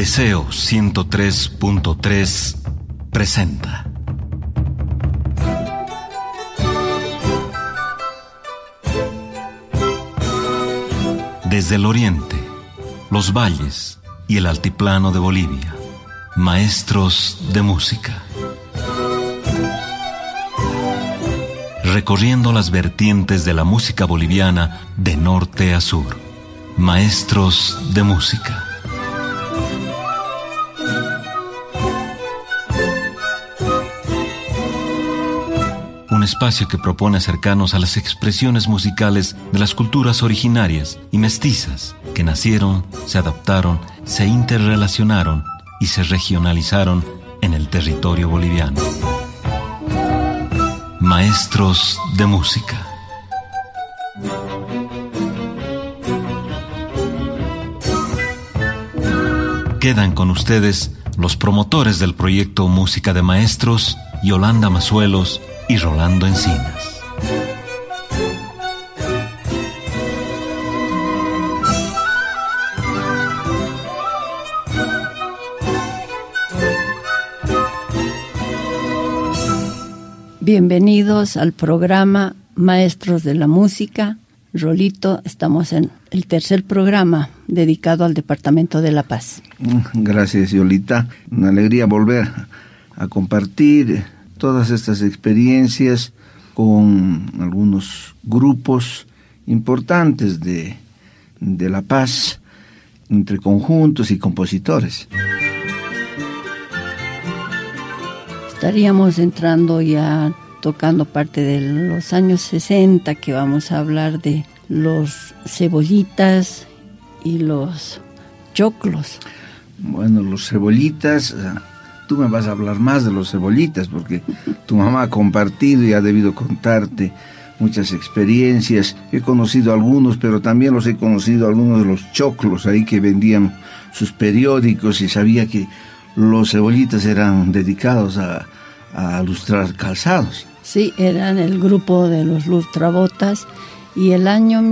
Deseo 103.3 presenta. Desde el oriente, los valles y el altiplano de Bolivia, maestros de música. Recorriendo las vertientes de la música boliviana de norte a sur, maestros de música. Un espacio que propone acercarnos a las expresiones musicales de las culturas originarias y mestizas que nacieron, se adaptaron, se interrelacionaron y se regionalizaron en el territorio boliviano. Maestros de música. Quedan con ustedes los promotores del proyecto Música de Maestros, Yolanda Mazuelos y Rolando Encinas. Bienvenidos al programa Maestros de la Música. Rolito, estamos en el tercer programa dedicado al Departamento de La Paz. Gracias, Yolita. Una alegría volver a compartir todas estas experiencias con algunos grupos importantes de La Paz, entre conjuntos y compositores. Estaríamos entrando ya tocando parte de los años 60, que vamos a hablar de los cebollitas y los choclos. Bueno, los cebollitas, tú me vas a hablar más de los cebollitas, porque tu mamá ha compartido y ha debido contarte muchas experiencias. He conocido algunos, pero también los he conocido algunos de los choclos ahí que vendían sus periódicos, y sabía que los cebollitas eran dedicados a lustrar calzados. Sí, eran el grupo de los lustrabotas, y el año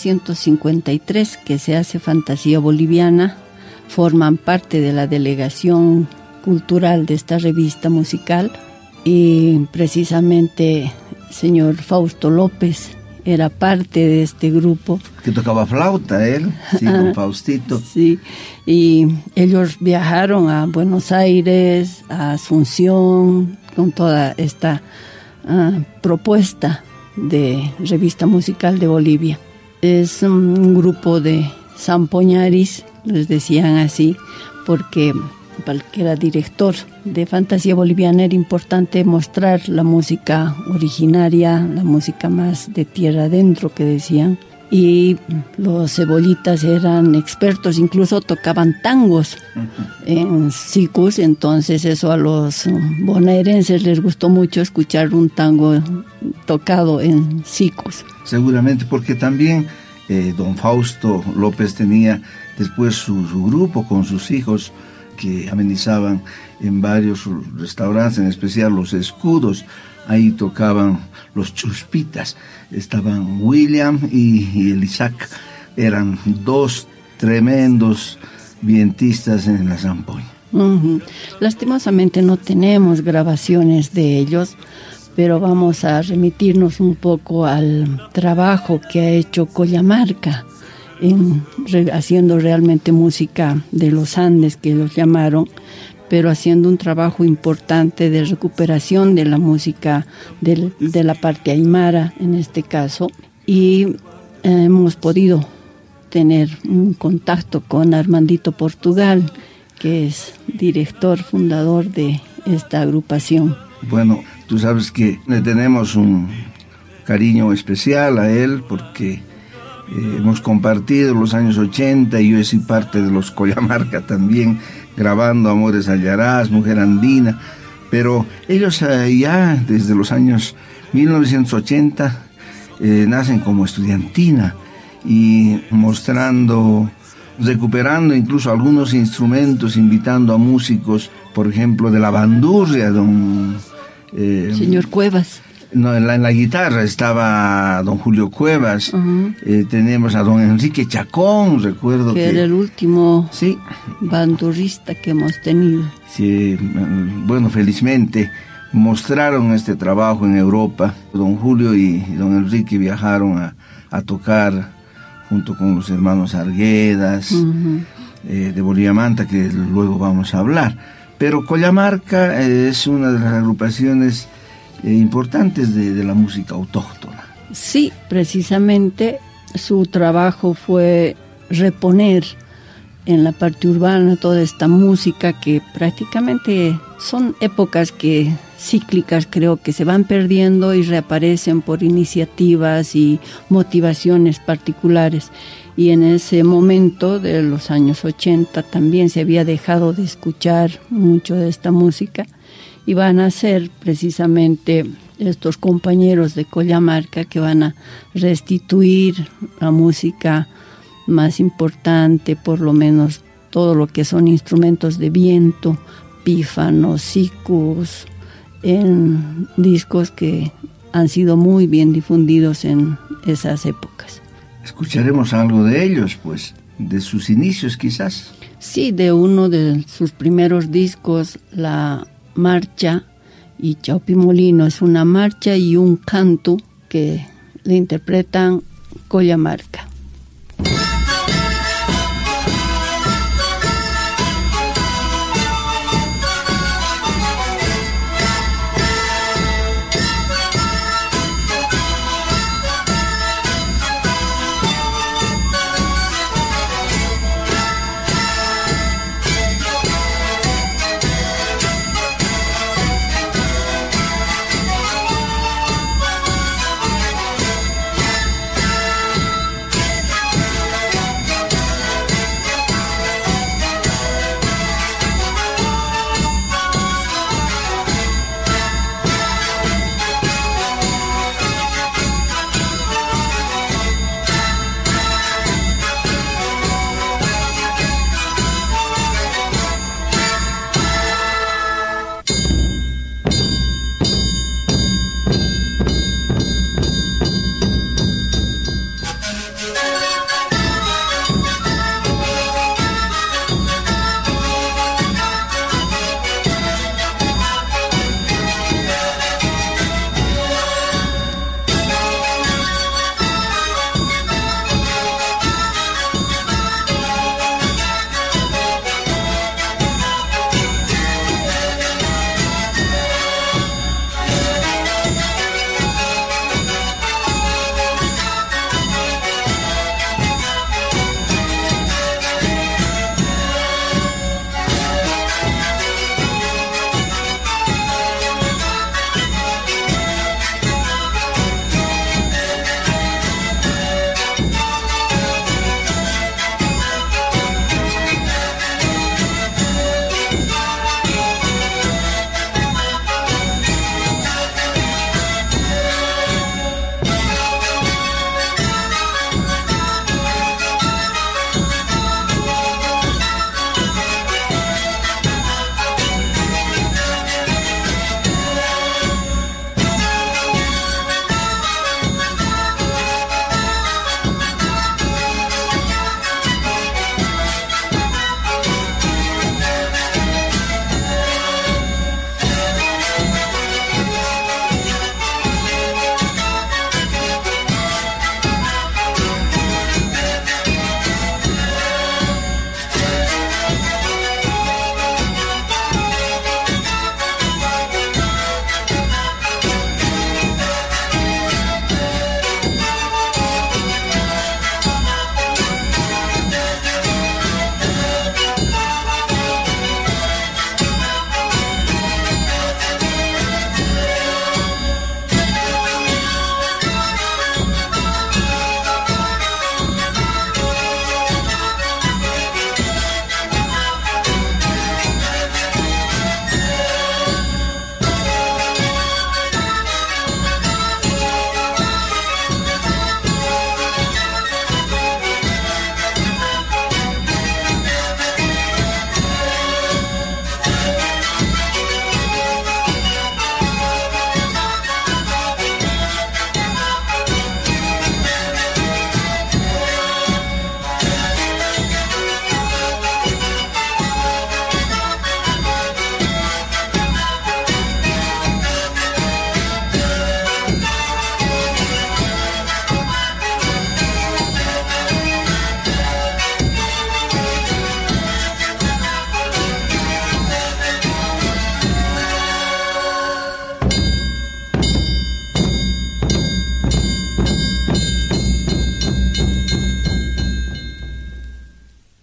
1953 que se hace Fantasía Boliviana, forman parte de la delegación cultural de esta revista musical, y precisamente señor Fausto López era parte de este grupo. Que tocaba flauta él, sí, con Faustito. Sí, y ellos viajaron a Buenos Aires, a Asunción, con toda esta propuesta de revista musical de Bolivia. Es un grupo de Sampoñaris, les decían así, porque para el que era director de Fantasía Boliviana era importante mostrar la música originaria, la música más de tierra adentro, que decían. Y los cebollitas eran expertos, incluso tocaban tangos en sicus, entonces eso a los bonaerenses les gustó mucho, escuchar un tango tocado en sicus. Seguramente, porque también don Fausto López tenía después su grupo con sus hijos, que amenizaban en varios restaurantes, en especial los Escudos. Ahí tocaban los Chuspitas, estaban William y el Isaac, eran dos tremendos vientistas en la zampoña. Lastimosamente no tenemos grabaciones de ellos, pero vamos a remitirnos un poco al trabajo que ha hecho Collamarca, haciendo realmente música de los Andes, que los llamaron, pero haciendo un trabajo importante de recuperación de la música de la parte aymara, en este caso, y hemos podido tener un contacto con Armandito Portugal, que es director, fundador de esta agrupación. Bueno, tú sabes que le tenemos un cariño especial a él, porque hemos compartido los años 80, y yo he sido parte de los Collamarca también, grabando Amores Hallarás, Mujer Andina, pero ellos ya desde los años 1980 nacen como estudiantina, y mostrando, recuperando incluso algunos instrumentos, invitando a músicos, por ejemplo, de la bandurria, don señor Cuevas. No, en la guitarra estaba don Julio Cuevas, tenemos a don Enrique Chacón, recuerdo que era el último sí, bandurrista que hemos tenido. Sí, bueno, felizmente mostraron este trabajo en Europa. Don Julio y don Enrique viajaron a tocar junto con los hermanos Arguedas, de Bolivia-Manta, que luego vamos a hablar. Pero Collamarca es una de las agrupaciones importantes de la música autóctona. Sí, precisamente su trabajo fue reponer en la parte urbana toda esta música que prácticamente son épocas cíclicas, creo que se van perdiendo y reaparecen por iniciativas y motivaciones particulares. Y en ese momento de los años 80 también se había dejado de escuchar mucho de esta música. Y van a ser precisamente estos compañeros de Collamarca que van a restituir la música más importante, por lo menos todo lo que son instrumentos de viento, pífanos, sicus, en discos que han sido muy bien difundidos en esas épocas. Escucharemos algo de ellos, pues, de sus inicios quizás. Sí, de uno de sus primeros discos, la marcha y Chaupimolino, es una marcha y un canto que le interpretan Collamarca.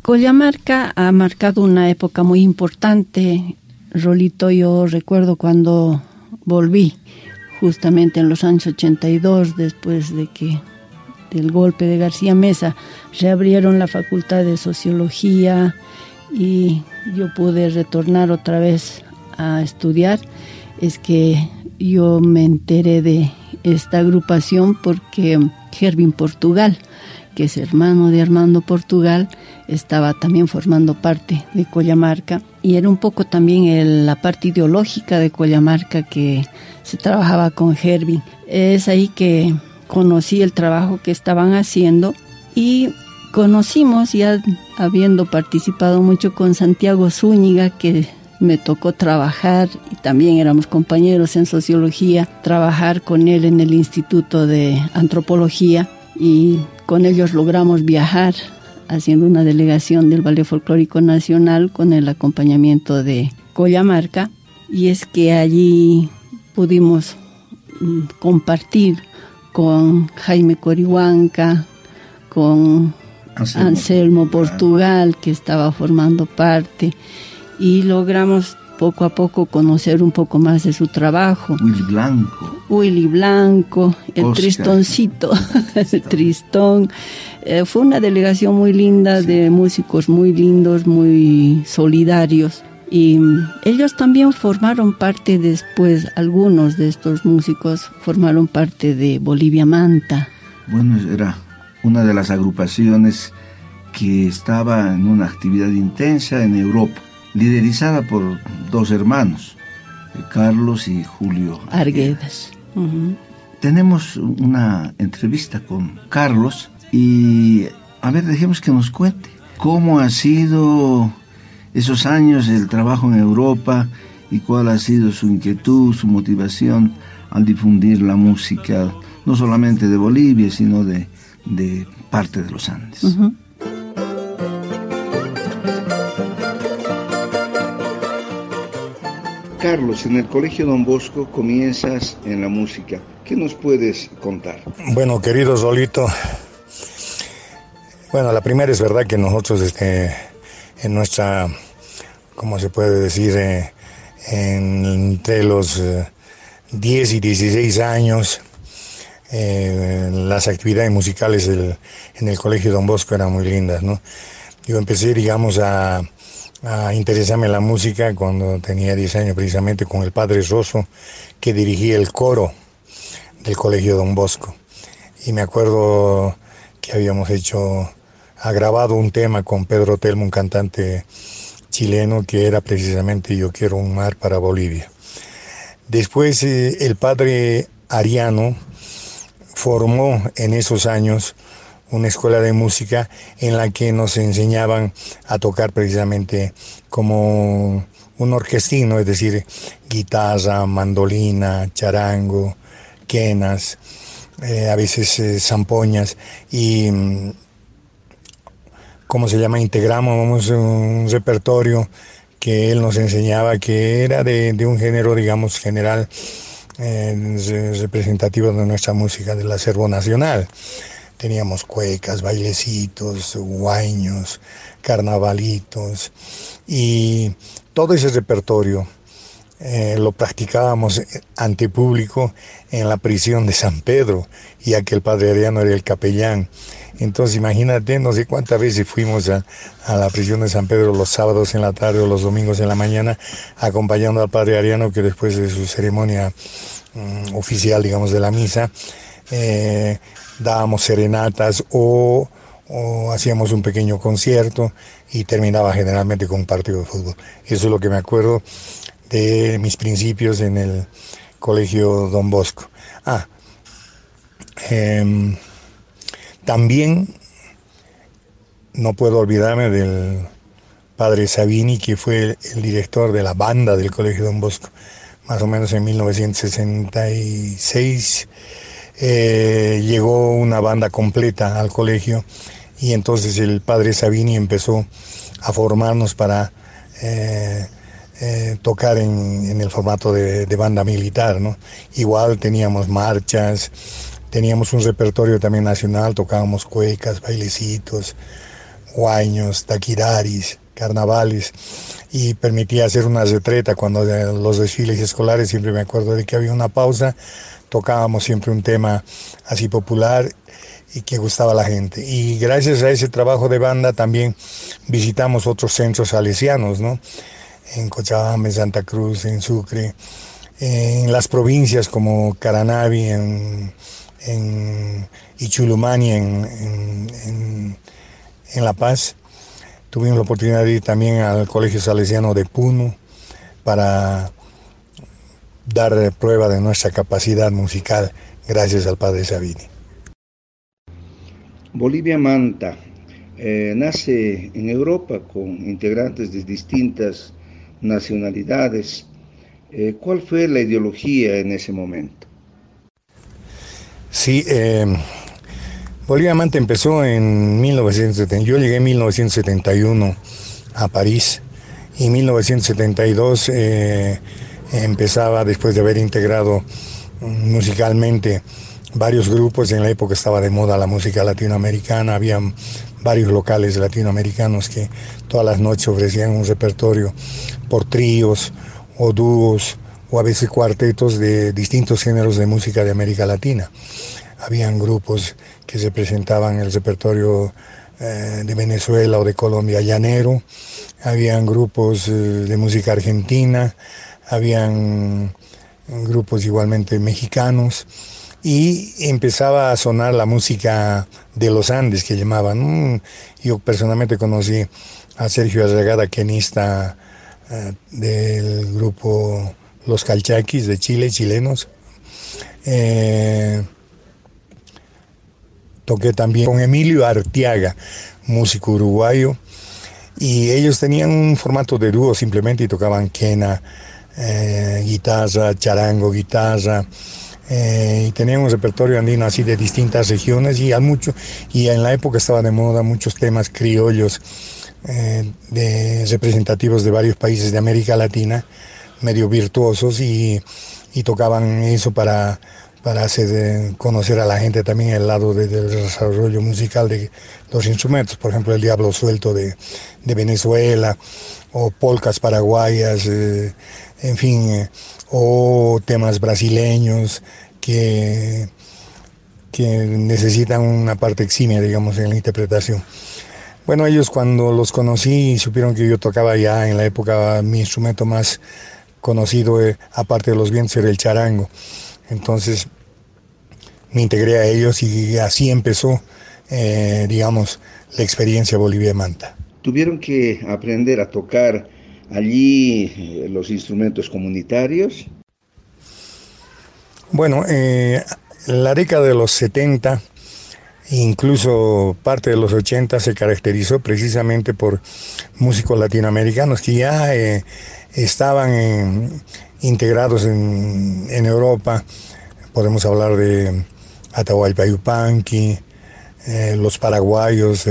Collamarca ha marcado una época muy importante. Rolito, yo recuerdo cuando volví, justamente en los años 82, después de que del golpe de García Meza, reabrieron la Facultad de Sociología y yo pude retornar otra vez a estudiar. Es que yo me enteré de esta agrupación porque Hervin Portugal, que es hermano de Armando Portugal, estaba también formando parte de Collamarca, y era un poco también la parte ideológica de Collamarca que se trabajaba con Hervin. Es ahí que conocí el trabajo que estaban haciendo y conocimos, ya habiendo participado mucho con Santiago Zúñiga, que me tocó trabajar, y también éramos compañeros en sociología, trabajar con él en el Instituto de Antropología, y con ellos logramos viajar haciendo una delegación del Ballet Folclórico Nacional con el acompañamiento de Collamarca, y es que allí pudimos compartir con Jaime Corihuanca, con Anselmo Portugal, que estaba formando parte, y logramos poco a poco conocer un poco más de su trabajo. Willy Blanco, el Oscar. Tristoncito, el Tristón. Fue una delegación muy linda, sí, de músicos muy lindos, muy solidarios. Y ellos también formaron parte después, algunos de estos músicos formaron parte de Bolivia Manta. Bueno, era una de las agrupaciones que estaba en una actividad intensa en Europa, liderizada por dos hermanos, Carlos y Julio Arguedas. Uh-huh. Tenemos una entrevista con Carlos y, a ver, dejemos que nos cuente cómo ha sido esos años el trabajo en Europa y cuál ha sido su inquietud, su motivación al difundir la música, no solamente de Bolivia, sino de parte de los Andes. Uh-huh. Carlos, en el Colegio Don Bosco comienzas en la música. ¿Qué nos puedes contar? Bueno, querido Rolito, bueno, la primera es verdad que nosotros en nuestra, ¿cómo se puede decir? Entre los 10 y 16 años, las actividades musicales en el Colegio Don Bosco eran muy lindas, ¿no? Yo empecé, digamos, a interesarme en la música cuando tenía 10 años, precisamente con el padre Soso, que dirigía el coro del Colegio Don Bosco. Y me acuerdo que habíamos grabado un tema con Pedro Telmo, un cantante chileno, que era precisamente Yo quiero un mar para Bolivia. Después el padre Ariano formó en esos años una escuela de música en la que nos enseñaban a tocar precisamente como un orquestino, es decir, guitarra, mandolina, charango, quenas, a veces zampoñas, y integramos un repertorio que él nos enseñaba, que era de un género, digamos, general, representativo de nuestra música, del acervo nacional. Teníamos cuecas, bailecitos, huayños, carnavalitos, y todo ese repertorio lo practicábamos ante público en la prisión de San Pedro, ya que el padre Ariano era el capellán. Entonces imagínate, no sé cuántas veces fuimos a la prisión de San Pedro los sábados en la tarde o los domingos en la mañana, acompañando al padre Ariano, que después de su ceremonia oficial, digamos, de la misa, dábamos serenatas o hacíamos un pequeño concierto y terminaba generalmente con un partido de fútbol. Eso es lo que me acuerdo de mis principios en el Colegio Don Bosco. También no puedo olvidarme del padre Sabini, que fue el director de la banda del Colegio Don Bosco, más o menos en 1966. Llegó una banda completa al colegio, y entonces el padre Sabini empezó a formarnos para tocar en el formato de banda militar, ¿no? Igual teníamos marchas, teníamos un repertorio también nacional, tocábamos cuecas, bailecitos, huayños, taquiraris, carnavales, y permitía hacer una retreta cuando de los desfiles escolares. Siempre me acuerdo de que había una pausa, tocábamos siempre un tema así popular y que gustaba a la gente. Y gracias a ese trabajo de banda también visitamos otros centros salesianos, ¿no? En Cochabamba, en Santa Cruz, en Sucre, en las provincias como Caranavi, en Ichulumani, en La Paz. Tuvimos la oportunidad de ir también al Colegio Salesiano de Puno para dar prueba de nuestra capacidad musical gracias al padre Sabini. Bolivia Manta nace en Europa con integrantes de distintas nacionalidades. ¿Cuál fue la ideología en ese momento? Sí, Bolivia Manta empezó en 1970. Yo llegué en 1971 a París y en 1972 empezaba, después de haber integrado musicalmente varios grupos. En la época estaba de moda la música latinoamericana, había varios locales latinoamericanos que todas las noches ofrecían un repertorio por tríos o dúos o a veces cuartetos de distintos géneros de música de América Latina. Habían grupos que se presentaban en el repertorio de Venezuela o de Colombia llanero, habían grupos de música argentina, habían grupos igualmente mexicanos, y empezaba a sonar la música de los Andes, que llamaban. Yo personalmente conocí a Sergio Arragada, quenista del grupo Los Calchaquis de Chile, chilenos. Toqué también con Emilio Arteaga, músico uruguayo, y ellos tenían un formato de dúo simplemente y tocaban quena, guitarra, charango, guitarra, y tenían un repertorio andino así de distintas regiones, y en la época estaba de moda muchos temas criollos representativos de varios países de América Latina, medio virtuosos, y tocaban eso para hacer conocer a la gente también el lado del desarrollo musical de los instrumentos. Por ejemplo, el Diablo Suelto de Venezuela, o polcas paraguayas, en fin, o temas brasileños que necesitan una parte eximia, digamos, en la interpretación. Bueno, ellos, cuando los conocí, supieron que yo tocaba ya en la época, mi instrumento más conocido, aparte de los vientos, era el charango. Entonces me integré a ellos y así empezó, digamos, la experiencia Bolivia Manta. ¿Tuvieron que aprender a tocar allí los instrumentos comunitarios? Bueno, la década de los 70, incluso parte de los 80, se caracterizó precisamente por músicos latinoamericanos que ya estaban integrados en Europa. Podemos hablar de Atahualpa Yupanqui, los paraguayos,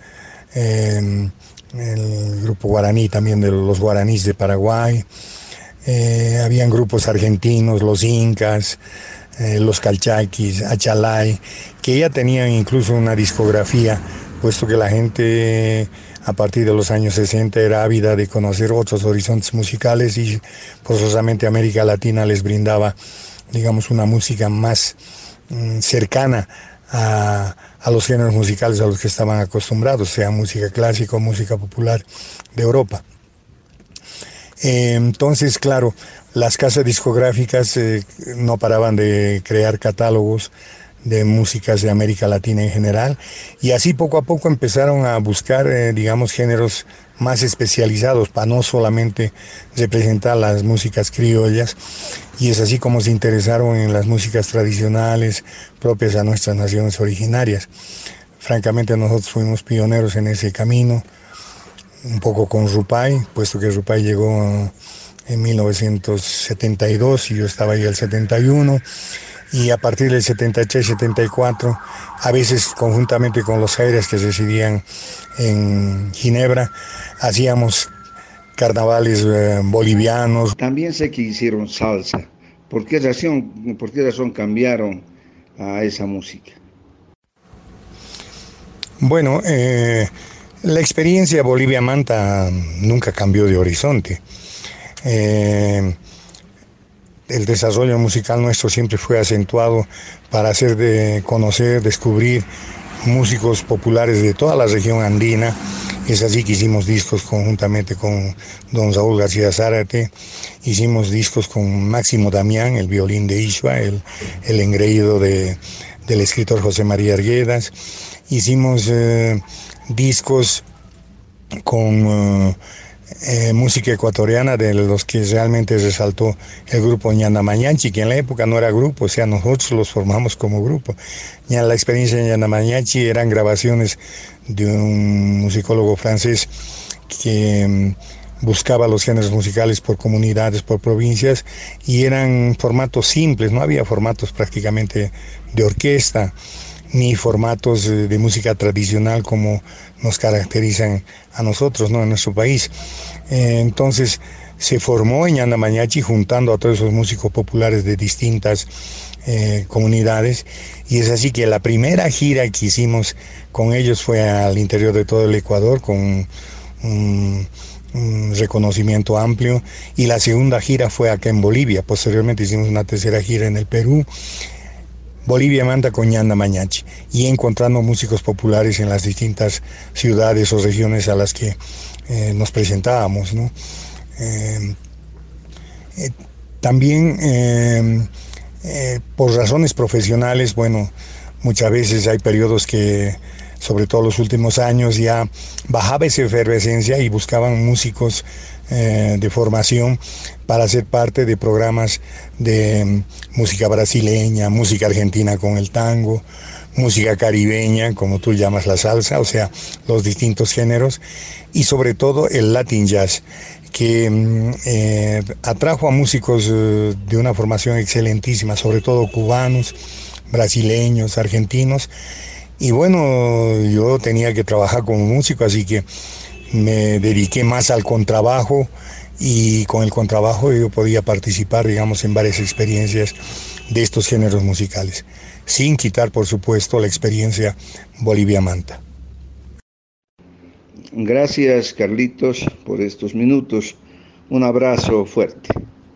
el grupo guaraní también, de los guaraníes de Paraguay. Habían grupos argentinos, los incas, los calchaquis, Achalay, que ya tenían incluso una discografía, puesto que la gente a partir de los años 60 era ávida de conocer otros horizontes musicales, y forzosamente América Latina les brindaba, digamos, una música más cercana a los géneros musicales a los que estaban acostumbrados, sea música clásica o música popular de Europa. Entonces, claro, las casas discográficas no paraban de crear catálogos de músicas de América Latina en general, y así poco a poco empezaron a buscar, digamos, géneros más especializados para no solamente representar las músicas criollas, y es así como se interesaron en las músicas tradicionales propias a nuestras naciones originarias. Francamente, nosotros fuimos pioneros en ese camino, un poco con Rupay, puesto que Rupay llegó en 1972 y yo estaba ahí el 71, y a partir del 73, 74, a veces conjuntamente con los Jaires que residían en Ginebra, hacíamos carnavales bolivianos. También sé que hicieron salsa. ¿Por qué razón cambiaron a esa música? Bueno, La experiencia Bolivia Manta nunca cambió de horizonte. El desarrollo musical nuestro siempre fue acentuado para hacer conocer, descubrir músicos populares de toda la región andina. Es así que hicimos discos conjuntamente con don Saúl García Zárate, hicimos discos con Máximo Damián, el violín de Ishua, el engreído del escritor José María Arguedas, hicimos discos con música ecuatoriana, de los que realmente resaltó el grupo Ñanda Mañanchi, que en la época no era grupo, o sea, nosotros los formamos como grupo. Ya la experiencia de Ñanda Mañanchi eran grabaciones de un musicólogo francés que buscaba los géneros musicales por comunidades, por provincias, y eran formatos simples, no había formatos prácticamente de orquesta, ni formatos de música tradicional como nos caracterizan a nosotros, ¿no?, en nuestro país. Entonces se formó en Ñanda Mañanchi juntando a todos esos músicos populares de distintas comunidades, y es así que la primera gira que hicimos con ellos fue al interior de todo el Ecuador, con un reconocimiento amplio, y la segunda gira fue acá en Bolivia. Posteriormente hicimos una tercera gira en el Perú, Bolivia Manta con Ñanda Mañanchi, y encontrando músicos populares en las distintas ciudades o regiones a las que nos presentábamos, ¿no? También por razones profesionales, bueno, muchas veces hay periodos que, sobre todo los últimos años, ya bajaba esa efervescencia y buscaban músicos de formación para ser parte de programas de música brasileña, música argentina con el tango, música caribeña, como tú llamas la salsa, o sea, los distintos géneros, y sobre todo el Latin Jazz, que atrajo a músicos de una formación excelentísima, sobre todo cubanos, brasileños, argentinos. Y bueno, yo tenía que trabajar como músico, así que me dediqué más al contrabajo, y con el contrabajo yo podía participar, digamos, en varias experiencias de estos géneros musicales, sin quitar, por supuesto, la experiencia Bolivia Manta. Gracias, Carlitos, por estos minutos. Un abrazo fuerte.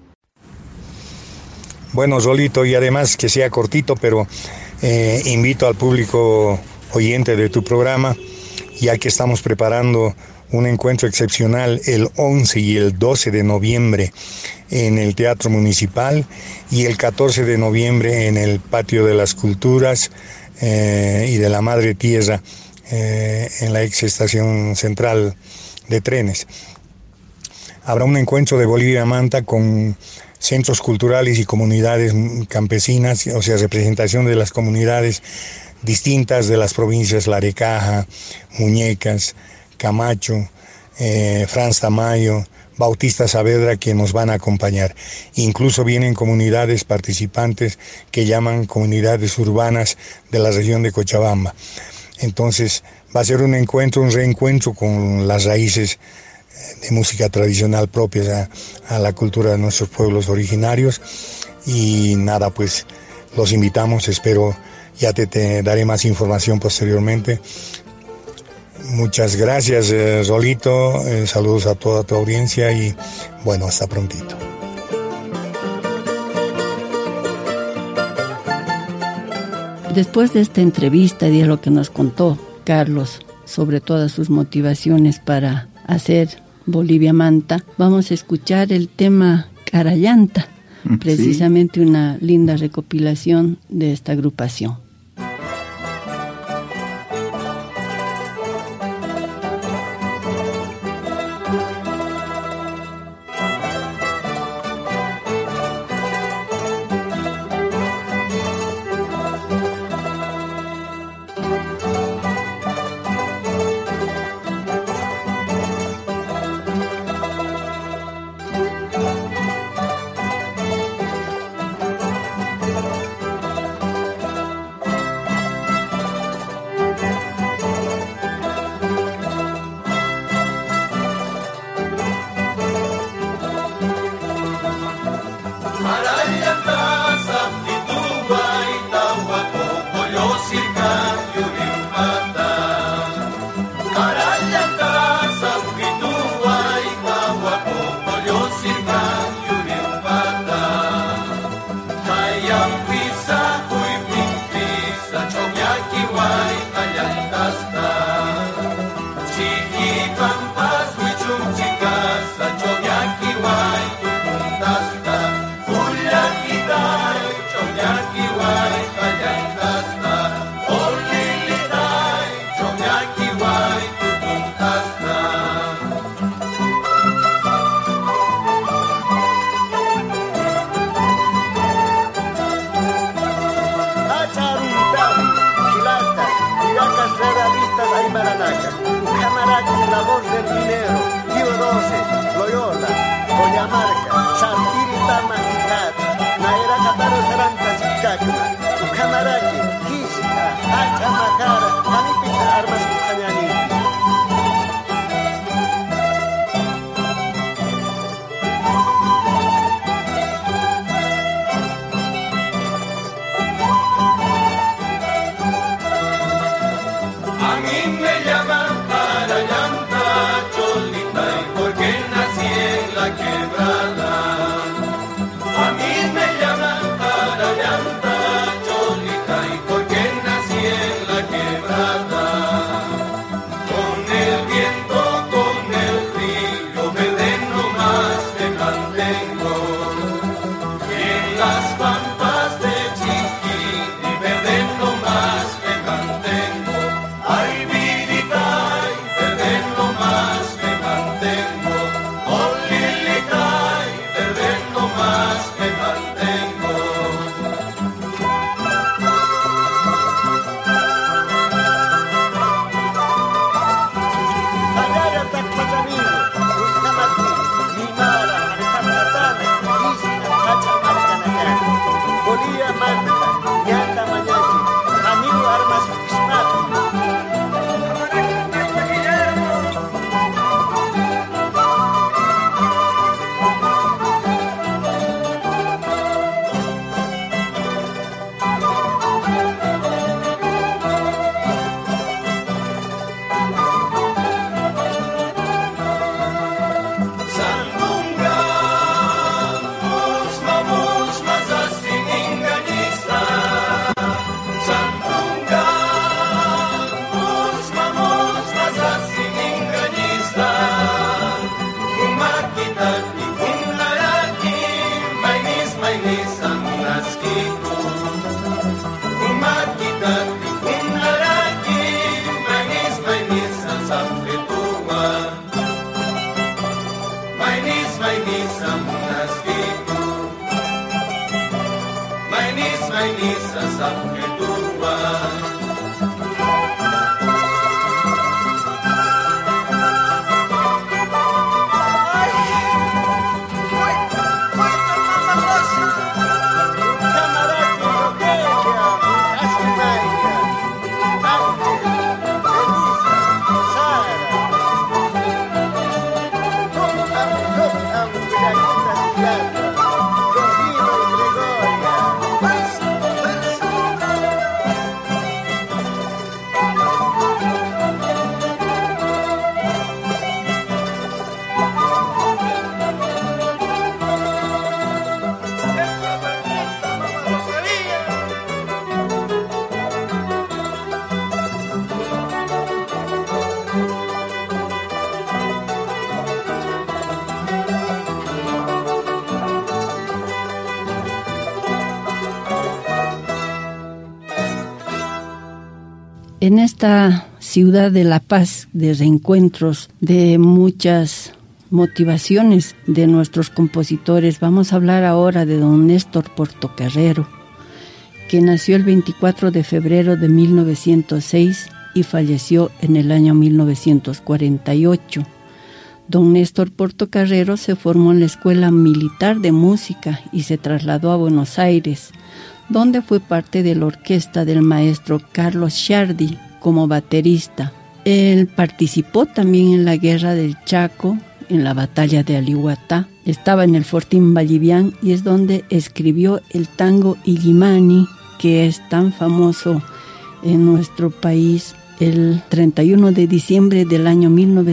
Bueno, Rolito, y además que sea cortito, pero invito al público oyente de tu programa, ya que estamos preparando un encuentro excepcional el 11 y el 12 de noviembre en el Teatro Municipal, y el 14 de noviembre en el Patio de las Culturas y de la Madre Tierra, en la ex estación central de trenes. Habrá un encuentro de Bolivia Manta con centros culturales y comunidades campesinas, o sea, representación de las comunidades distintas de las provincias Larecaja, Muñecas, Camacho, Franz Tamayo, Bautista Saavedra, que nos van a acompañar. Incluso vienen comunidades participantes que llaman comunidades urbanas de la región de Cochabamba. Entonces va a ser un encuentro, un reencuentro con las raíces de música tradicional propias a la cultura de nuestros pueblos originarios. Y nada, pues los invitamos, espero, ya te daré más información posteriormente. Muchas gracias, Rolito, saludos a toda tu audiencia y bueno, hasta prontito. Después de esta entrevista y de lo que nos contó Carlos sobre todas sus motivaciones para hacer Bolivia Manta, vamos a escuchar el tema Carallanta, precisamente una linda recopilación de esta agrupación. En esta ciudad de La Paz, de reencuentros, de muchas motivaciones de nuestros compositores, vamos a hablar ahora de don Néstor Portocarrero, que nació el 24 de febrero de 1906 y falleció en el año 1948. Don Néstor Portocarrero se formó en la Escuela Militar de Música y se trasladó a Buenos Aires, donde fue parte de la orquesta del maestro Carlos Sciardi como baterista. Él participó también en la Guerra del Chaco, en la Batalla de Alihuatá. Estaba en el Fortín Vallivián y es donde escribió el tango Illimani, que es tan famoso en nuestro país. El 31 de diciembre del año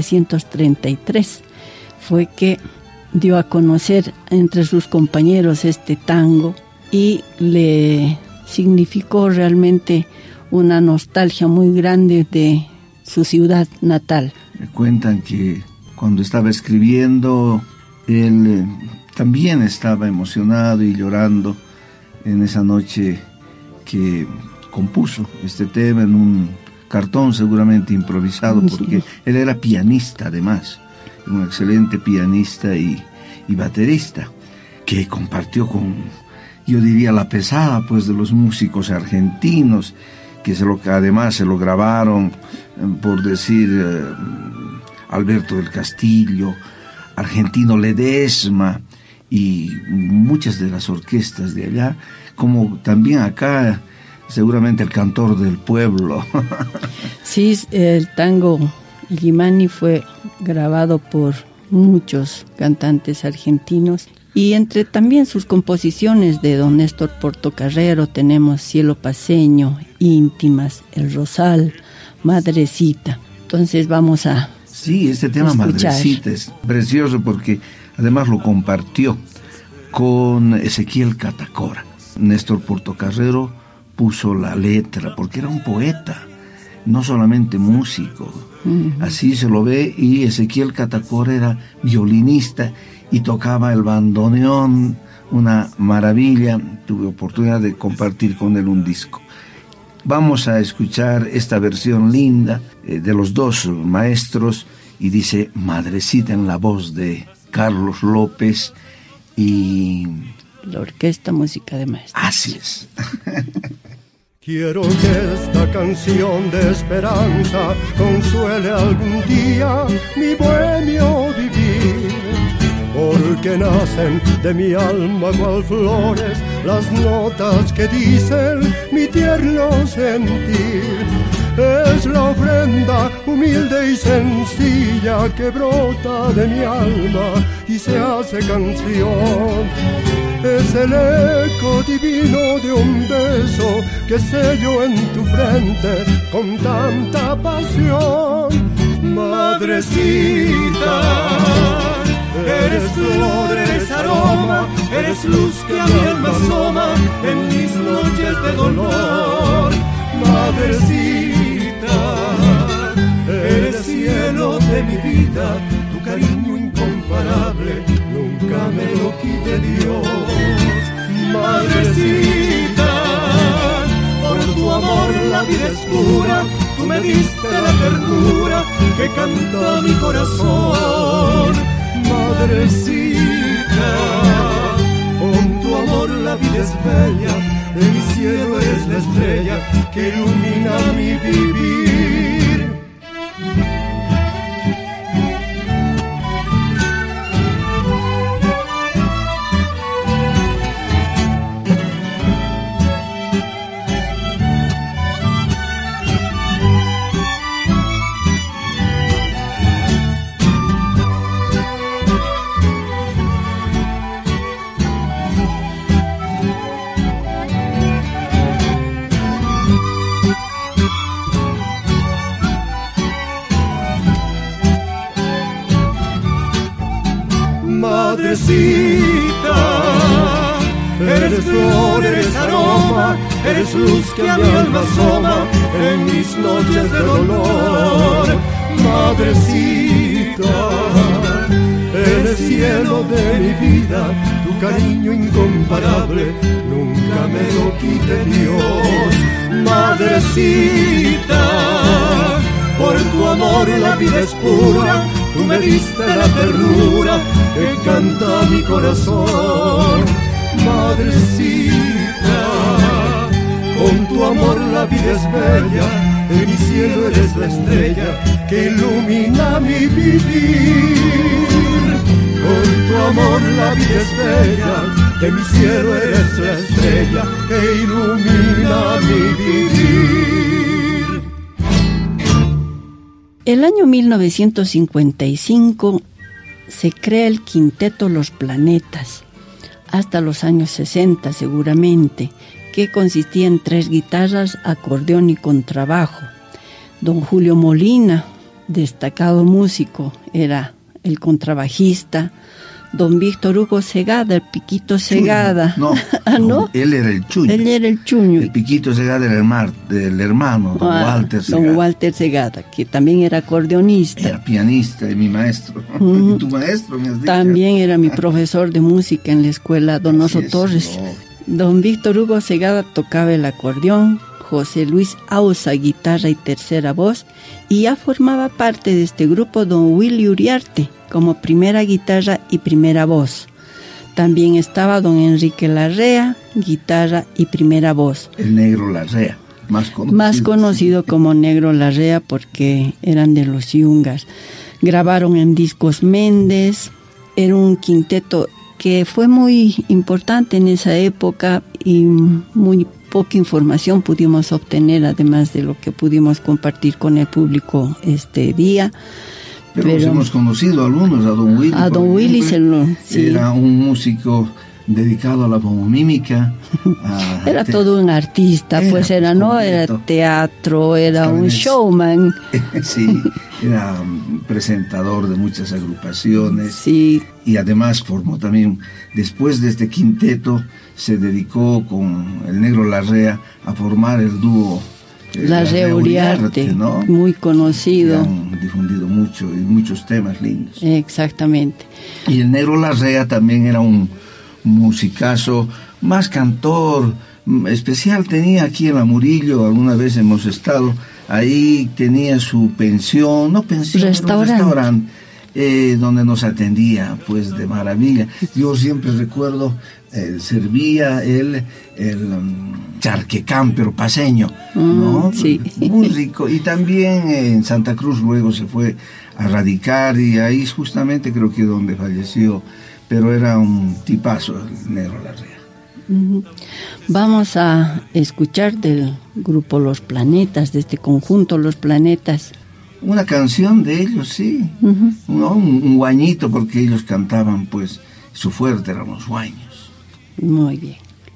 1933 fue que dio a conocer entre sus compañeros este tango y le significó realmente una nostalgia muy grande de su ciudad natal. Me cuentan que cuando estaba escribiendo, él también estaba emocionado y llorando en esa noche que compuso este tema en un cartón seguramente improvisado, porque él era pianista además, un excelente pianista y baterista, que compartió con, yo diría, la pesada pues de los músicos argentinos, que además se lo grabaron, por decir, Alberto del Castillo, Argentino Ledesma y muchas de las orquestas de allá, como también acá seguramente el cantor del pueblo. Sí, el tango Illimani fue grabado por muchos cantantes argentinos. Y entre también sus composiciones de don Néstor Portocarrero tenemos Cielo Paceño, Íntimas, El Rosal, Madrecita. Entonces vamos a Sí, este tema escuchar. Madrecita es precioso porque además lo compartió con Ezequiel Catacora. Néstor Portocarrero puso la letra porque era un poeta, no solamente músico. Así se lo ve, y Ezequiel Catacora era violinista y tocaba el bandoneón, una maravilla. Tuve oportunidad de compartir con él un disco. Vamos a escuchar esta versión linda de los dos maestros, y dice Madrecita en la voz de Carlos López y la Orquesta Música de Maestros. Así es. Quiero que esta canción de esperanza consuele algún día mi bohemio vivir, porque nacen de mi alma cual flores las notas que dicen mi tierno sentir. Es la ofrenda humilde y sencilla que brota de mi alma y se hace canción. Es el eco divino de un beso que sello en tu frente con tanta pasión. Madrecita, eres flor, eres aroma, eres luz que a mi alma asoma en mis noches de dolor. Madrecita, eres cielo de mi vida, tu cariño incomparable nunca me lo quite Dios. Madrecita, por tu amor la vida es pura, tú me diste la ternura que canta mi corazón. Madrecita, con tu amor la vida es bella, de mi cielo eres la estrella que ilumina mi vivir. Madrecita, eres flor, eres aroma, eres luz que a mi alma asoma en mis noches de dolor. Madrecita, eres cielo de mi vida, tu cariño incomparable nunca me lo quite Dios. Madrecita, por tu amor la vida es pura, tú me diste la ternura que canta mi corazón. Madrecita, con tu amor la vida es bella, en mi cielo eres la estrella que ilumina mi vivir. Con tu amor la vida es bella, de mi cielo eres la estrella que ilumina mi vivir. El año 1955 se crea el Quinteto Los Planetas, hasta los años 60 seguramente, que consistía en 3 guitarras, acordeón y contrabajo. Don Julio Molina, destacado músico, era el contrabajista. Don Víctor Hugo Segada, el Piquito Segada. No, ¿no? Él era el Chuño. Él era el Chuño. El Piquito Segada era del hermano, don Walter Segada. Don Walter Segada, que también era acordeonista. Era pianista y mi maestro. ¿Y tu maestro, me has dicho? También era mi profesor de música en la escuela Donoso Torres. Don Víctor Hugo Segada tocaba el acordeón, José Luis Ausa guitarra y tercera voz, y ya formaba parte de este grupo don Willy Uriarte como primera guitarra y primera voz. También estaba don Enrique Larrea, guitarra y primera voz. El Negro Larrea, más conocido como Negro Larrea porque eran de los Yungas. Grabaron en Discos Méndez. Era un quinteto que fue muy importante en esa época y muy poca información pudimos obtener, además de lo que pudimos compartir con el público este día. Pero hemos conocido algunos, a don Willy. A don Willy sí. Era un músico dedicado a la pomomímica. Era todo un artista, pues era, ¿no? Era teatro, era un showman. Sí, era presentador de muchas agrupaciones. Sí. Y además formó también, después de este quinteto, se dedicó con el Negro Larrea a formar el dúo Larrea Uriarte, ¿no? Muy conocido. Que han difundido mucho y muchos temas lindos. Exactamente. Y el Negro Larrea también era un musicazo, más cantor, especial. Tenía aquí en la Murillo, alguna vez hemos estado, ahí tenía su pensión, no pensión, restaurante, donde nos atendía pues de maravilla. Yo siempre recuerdo, servía el charquecán pero paseño, ¿no? Sí. Muy rico. Y también en Santa Cruz luego se fue a radicar, y ahí justamente creo que donde falleció, pero era un tipazo el Negro Larrea. Vamos a escuchar del grupo Los Planetas, de este conjunto Los Planetas. Una canción de ellos, sí. ¿No? Un guañito, porque ellos cantaban, pues, su fuerte eran los guaños. Muy bien.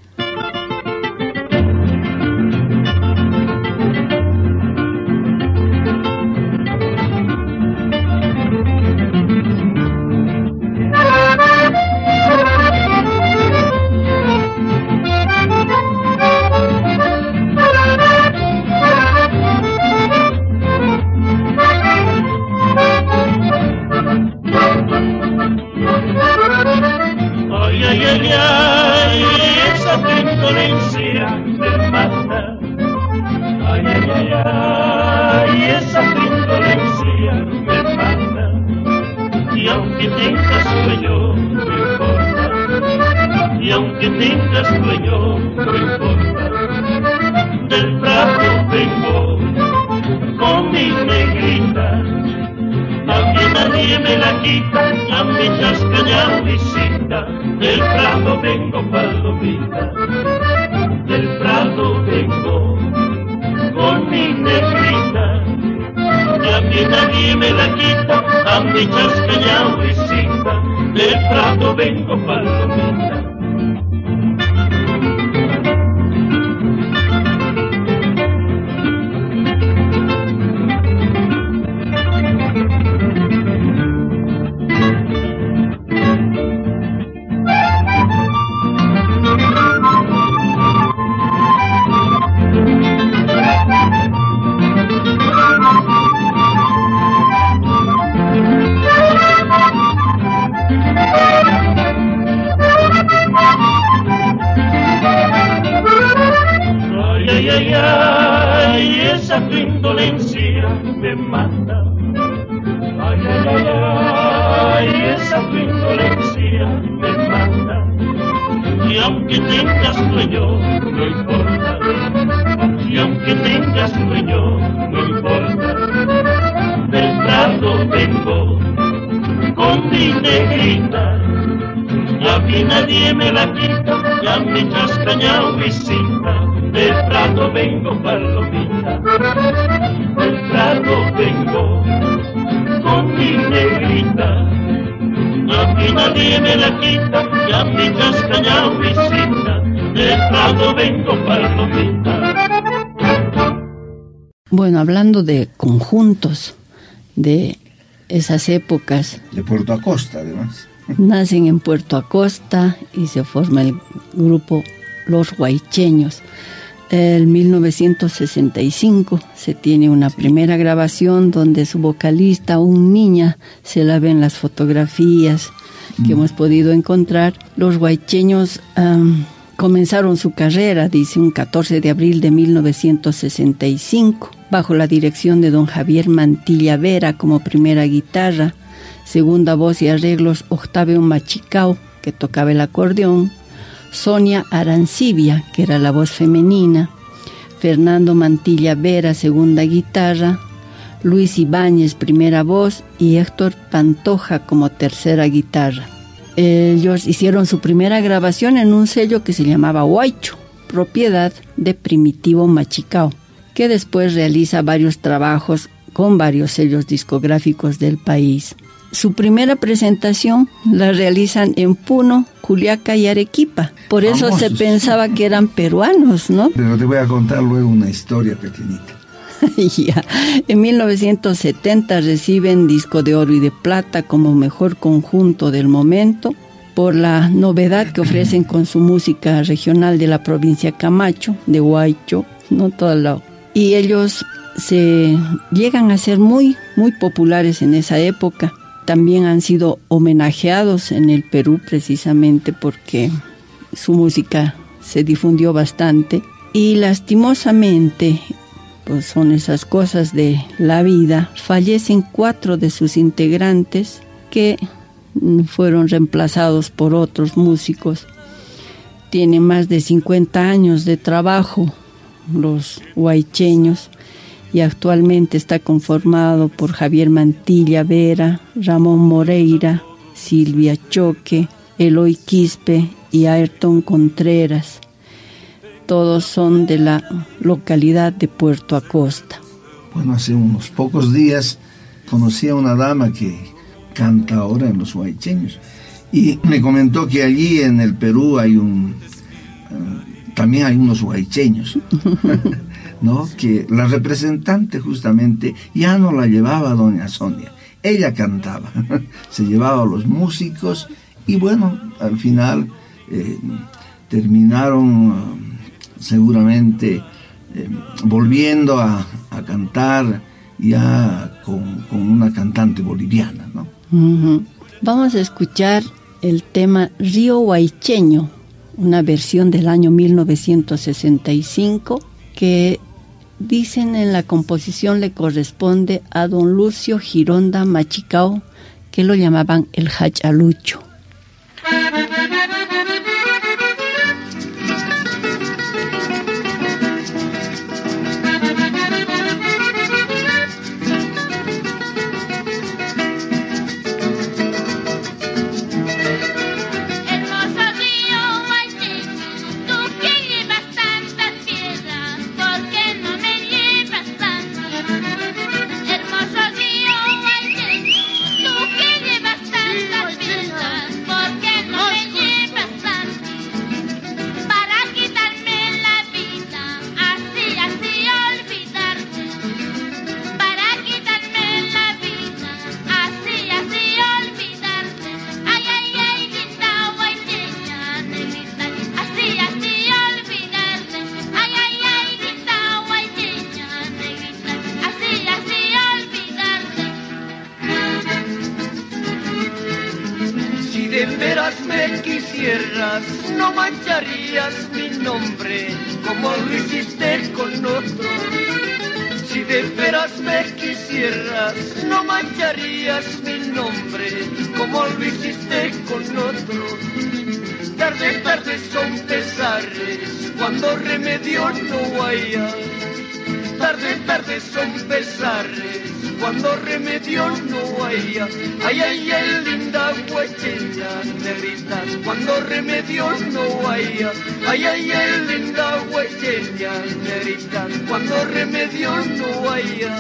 Bueno, hablando de conjuntos de esas épocas. De Puerto Acosta, además. Nacen en Puerto Acosta y se forma el grupo Los Guaycheños. En 1965 se tiene una primera grabación donde su vocalista, un niña, se la ve en las fotografías que hemos podido encontrar. Los Guaycheños comenzaron su carrera, dice, un 14 de abril de 1965, bajo la dirección de don Javier Mantilla Vera como primera guitarra, segunda voz y arreglos Octavio Machicao, que tocaba el acordeón, Sonia Arancibia, que era la voz femenina, Fernando Mantilla Vera, segunda guitarra, Luis Ibáñez, primera voz, y Héctor Pantoja como tercera guitarra. Ellos hicieron su primera grabación en un sello que se llamaba Huaycho, propiedad de Primitivo Machicao, que después realiza varios trabajos con varios sellos discográficos del país. Su primera presentación la realizan en Puno, Juliaca y Arequipa. Por eso Famosos. se pensaba que eran peruanos, ¿no? Pero te voy a contar luego una historia pequeñita. Ya. En 1970 reciben disco de oro y de plata como mejor conjunto del momento por la novedad que ofrecen con su música regional de la provincia Camacho, de Huaycho, ¿no? Y ellos se llegan a ser muy, muy populares en esa época. También han sido homenajeados en el Perú precisamente porque su música se difundió bastante. Y lastimosamente, pues son esas cosas de la vida, fallecen 4 de sus integrantes que fueron reemplazados por otros músicos. Tienen más de 50 años de trabajo los huaycheños y actualmente está conformado por Javier Mantilla Vera, Ramón Moreira, Silvia Choque, Eloy Quispe y Ayrton Contreras. Todos son de la localidad de Puerto Acosta. Bueno, hace unos pocos días conocí a una dama que canta ahora en los huaycheños y me comentó que allí en el Perú hay también hay unos huaycheños, ¿no? Que la representante justamente ya no la llevaba doña Sonia, ella cantaba, se llevaba a los músicos y bueno, al final terminaron seguramente volviendo a cantar ya con una cantante boliviana, ¿no? Uh-huh. Vamos a escuchar el tema Río Huaycheño, una versión del año 1965 que dicen en la composición le corresponde a don Lucio Gironda Machicao, que lo llamaban el Hachalucho. No mancharías mi nombre como lo hiciste con otro. Si de veras me quisieras, no mancharías mi nombre como lo hiciste con otro. Tarde, tarde son pesares cuando remedio no haya. Tarde, tarde son pesares cuando remedio no haya. Ay, ay, ay, linda huaycheña, negrita, cuando remedio no haya. Ay, ay, ay, linda huaycheña, negrita, cuando remedio no haya.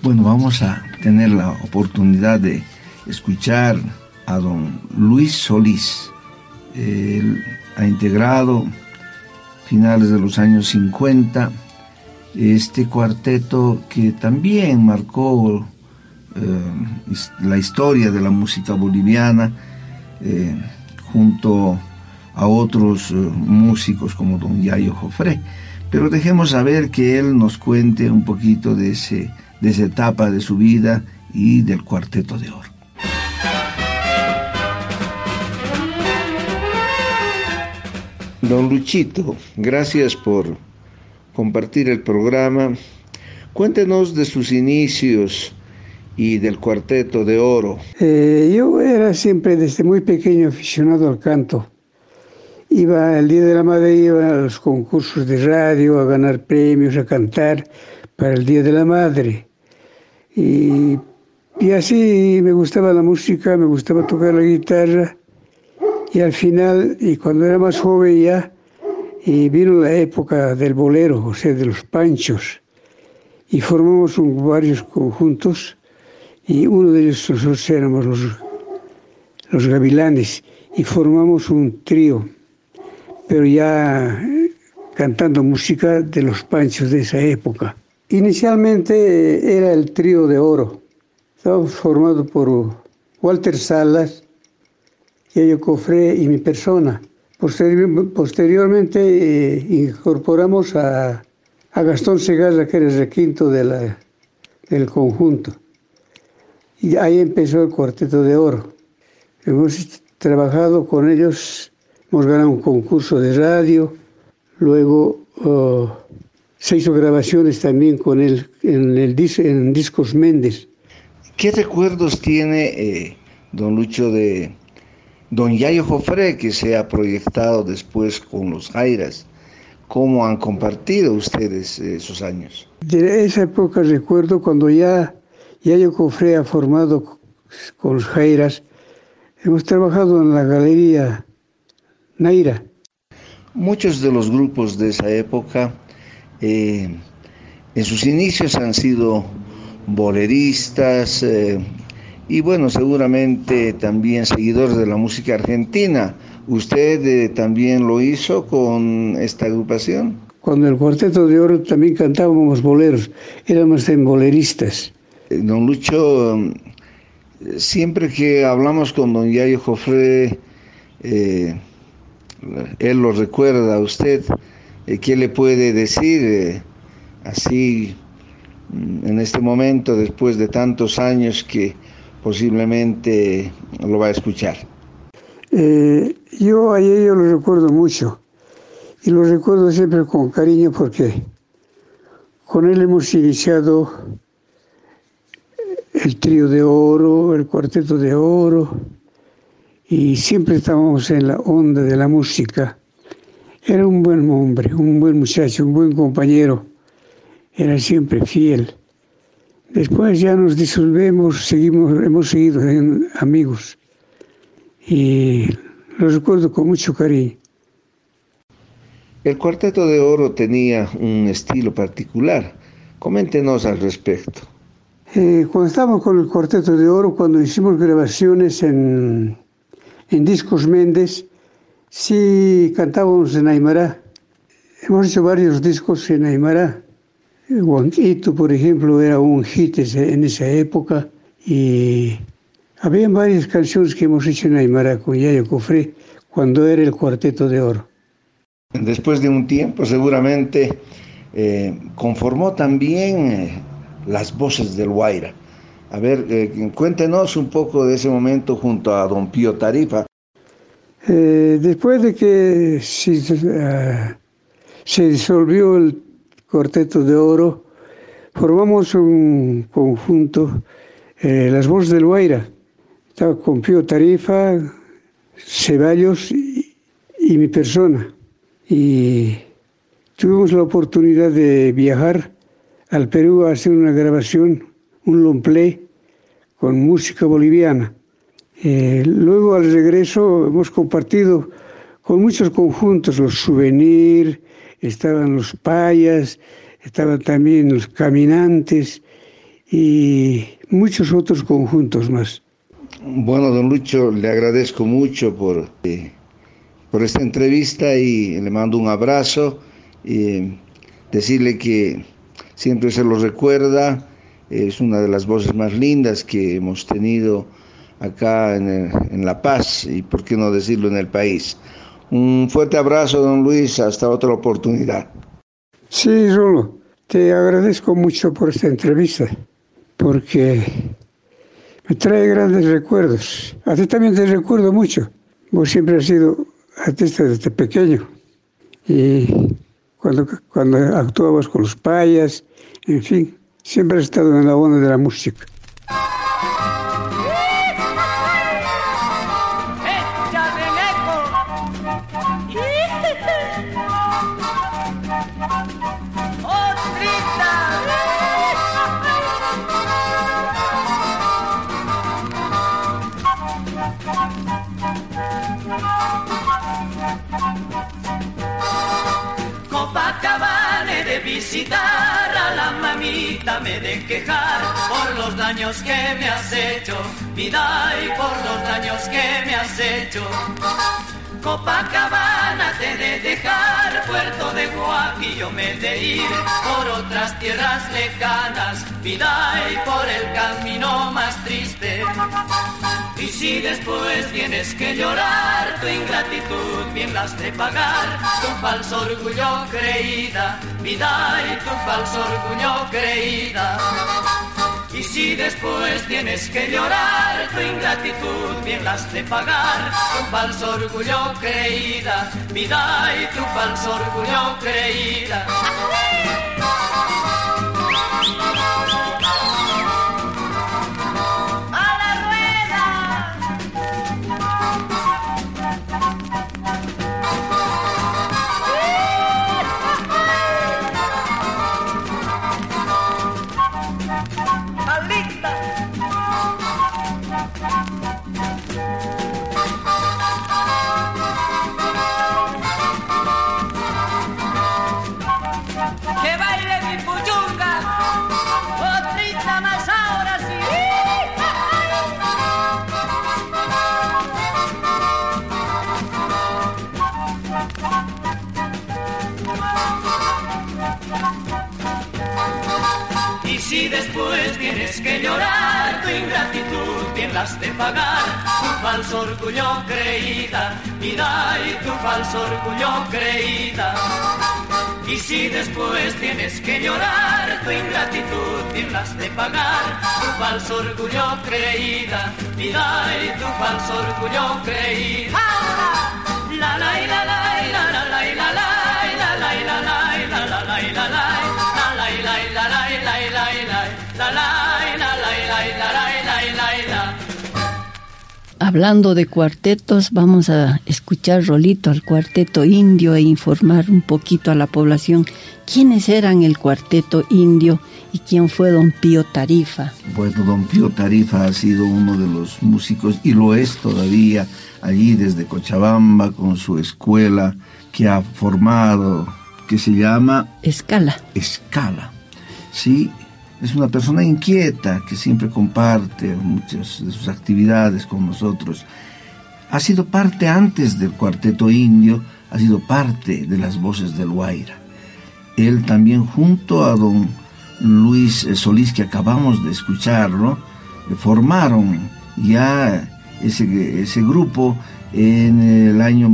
Bueno, vamos a tener la oportunidad de escuchar a don Luis Solís. Él ha integrado finales de los años 50 este cuarteto que también marcó la historia de la música boliviana, junto a otros músicos como don Yayo Jofré. Pero dejemos saber que él nos cuente un poquito de esa etapa de su vida y del Cuarteto de Oro. Don Luchito, gracias por compartir el programa. Cuéntenos de sus inicios y del Cuarteto de Oro. Yo era siempre desde muy pequeño aficionado al canto. Iba el Día de la Madre, iba a los concursos de radio a ganar premios, a cantar para el Día de la Madre. Y así me gustaba la música, me gustaba tocar la guitarra. Y al final, y cuando era más joven ya, y vino la época del bolero, o sea, de los panchos. Y formamos varios conjuntos, y uno de ellos nosotros éramos los Gavilanes, y formamos un trío, pero ya cantando música de los panchos de esa época. Inicialmente era el trío de Oro. Estábamos formados por Walter Salas, Yayo Jofré y mi persona. Posteriormente incorporamos a Gastón Segarra, que era el requinto del conjunto. Y ahí empezó el Cuarteto de Oro. Hemos trabajado con ellos, hemos ganado un concurso de radio, luego se hizo grabaciones también con él en Discos Méndez. ¿Qué recuerdos tiene don Lucho de don Yayo Jofré, que se ha proyectado después con los Jairas? ¿Cómo han compartido ustedes esos años? De esa época recuerdo cuando ya Yayo Jofré ha formado con los Jairas. Hemos trabajado en la Galería Naira. Muchos de los grupos de esa época en sus inicios han sido boleristas, y bueno, seguramente también seguidores de la música argentina. ¿Usted también lo hizo con esta agrupación? Cuando el Cuarteto de Oro también cantábamos boleros, éramos boleristas. Don Lucho, siempre que hablamos con don Yayo Jofré, él lo recuerda a usted. ¿Qué le puede decir así en este momento, después de tantos años que posiblemente lo va a escuchar? Yo a ello lo recuerdo mucho y lo recuerdo siempre con cariño porque con él hemos iniciado el trío de Oro, el Cuarteto de Oro, y siempre estábamos en la onda de la música. Era un buen hombre, un buen muchacho, un buen compañero, era siempre fiel. Después ya nos disolvemos, hemos seguido amigos y lo recuerdo con mucho cariño. El Cuarteto de Oro tenía un estilo particular. Coméntenos al respecto. Cuando estábamos con el Cuarteto de Oro, cuando hicimos grabaciones en Discos Méndez, sí cantábamos en Aymara. Hemos hecho varios discos en Aymara. Huanquito, por ejemplo, era un hit en esa época, y había varias canciones que hemos hecho en Aymara con Yayo Jofré cuando era el Cuarteto de Oro. Después de un tiempo, seguramente conformó también las voces del Guaira. A ver, cuéntenos un poco de ese momento junto a don Pío Tarifa. Después de que se disolvió el Cuarteto de Oro, formamos un conjunto, Las Voces del Guaira. Estaba con Pío Tarifa, Ceballos y mi persona. Y tuvimos la oportunidad de viajar al Perú a hacer una grabación, un long play con música boliviana. Luego al regreso hemos compartido con muchos conjuntos, los Souvenir, estaban los Payas, estaban también los Caminantes, y muchos otros conjuntos más. Bueno, don Lucho, le agradezco mucho por esta entrevista y le mando un abrazo. Decirle que siempre se lo recuerda, es una de las voces más lindas que hemos tenido acá en La Paz y por qué no decirlo en el país. Un fuerte abrazo, don Luis, hasta otra oportunidad. Sí, Rolo, te agradezco mucho por esta entrevista, porque me trae grandes recuerdos. A ti también te recuerdo mucho. Vos siempre has sido artista desde pequeño. Y cuando actuabas con los payas, en fin, siempre has estado en la onda de la música. Copacabana he de visitar, a la mamita me de quejar por los daños que me has hecho, vida, y por los daños que me has hecho. Copacabana te de dejar, Puerto de Guajillo me de ir, por otras tierras lejanas, vida, y por el camino más triste. Y si después tienes que llorar, tu ingratitud bien la has de pagar, tu falso orgullo creída, vida, y tu falso orgullo creída. Y si después tienes que llorar, tu ingratitud bien la has de pagar, tu falso orgullo creída, vida, y tu falso orgullo creída. Si después tienes que llorar, tu ingratitud bien la has de pagar, tu falso orgullo creída, vida, y tu falso orgullo creída. Y si después tienes que llorar, tu ingratitud bien la has de pagar, tu falso orgullo creída, vida, y tu falso orgullo creída. La la la la la la la la la la la la la la la la. Hablando de cuartetos, vamos a escuchar Rolito al cuarteto indio e informar un poquito a la población quiénes eran el cuarteto indio y quién fue don Pío Tarifa. Bueno, don Pío Tarifa ha sido uno de los músicos, y lo es todavía, allí desde Cochabamba, con su escuela que ha formado, que se llama Escala. Sí, es una persona inquieta que siempre comparte muchas de sus actividades con nosotros. Ha sido parte antes del cuarteto indio, ha sido parte de las voces del Guaira. Él también, junto a don Luis Solís, que acabamos de escucharlo, formaron ya ese grupo en el año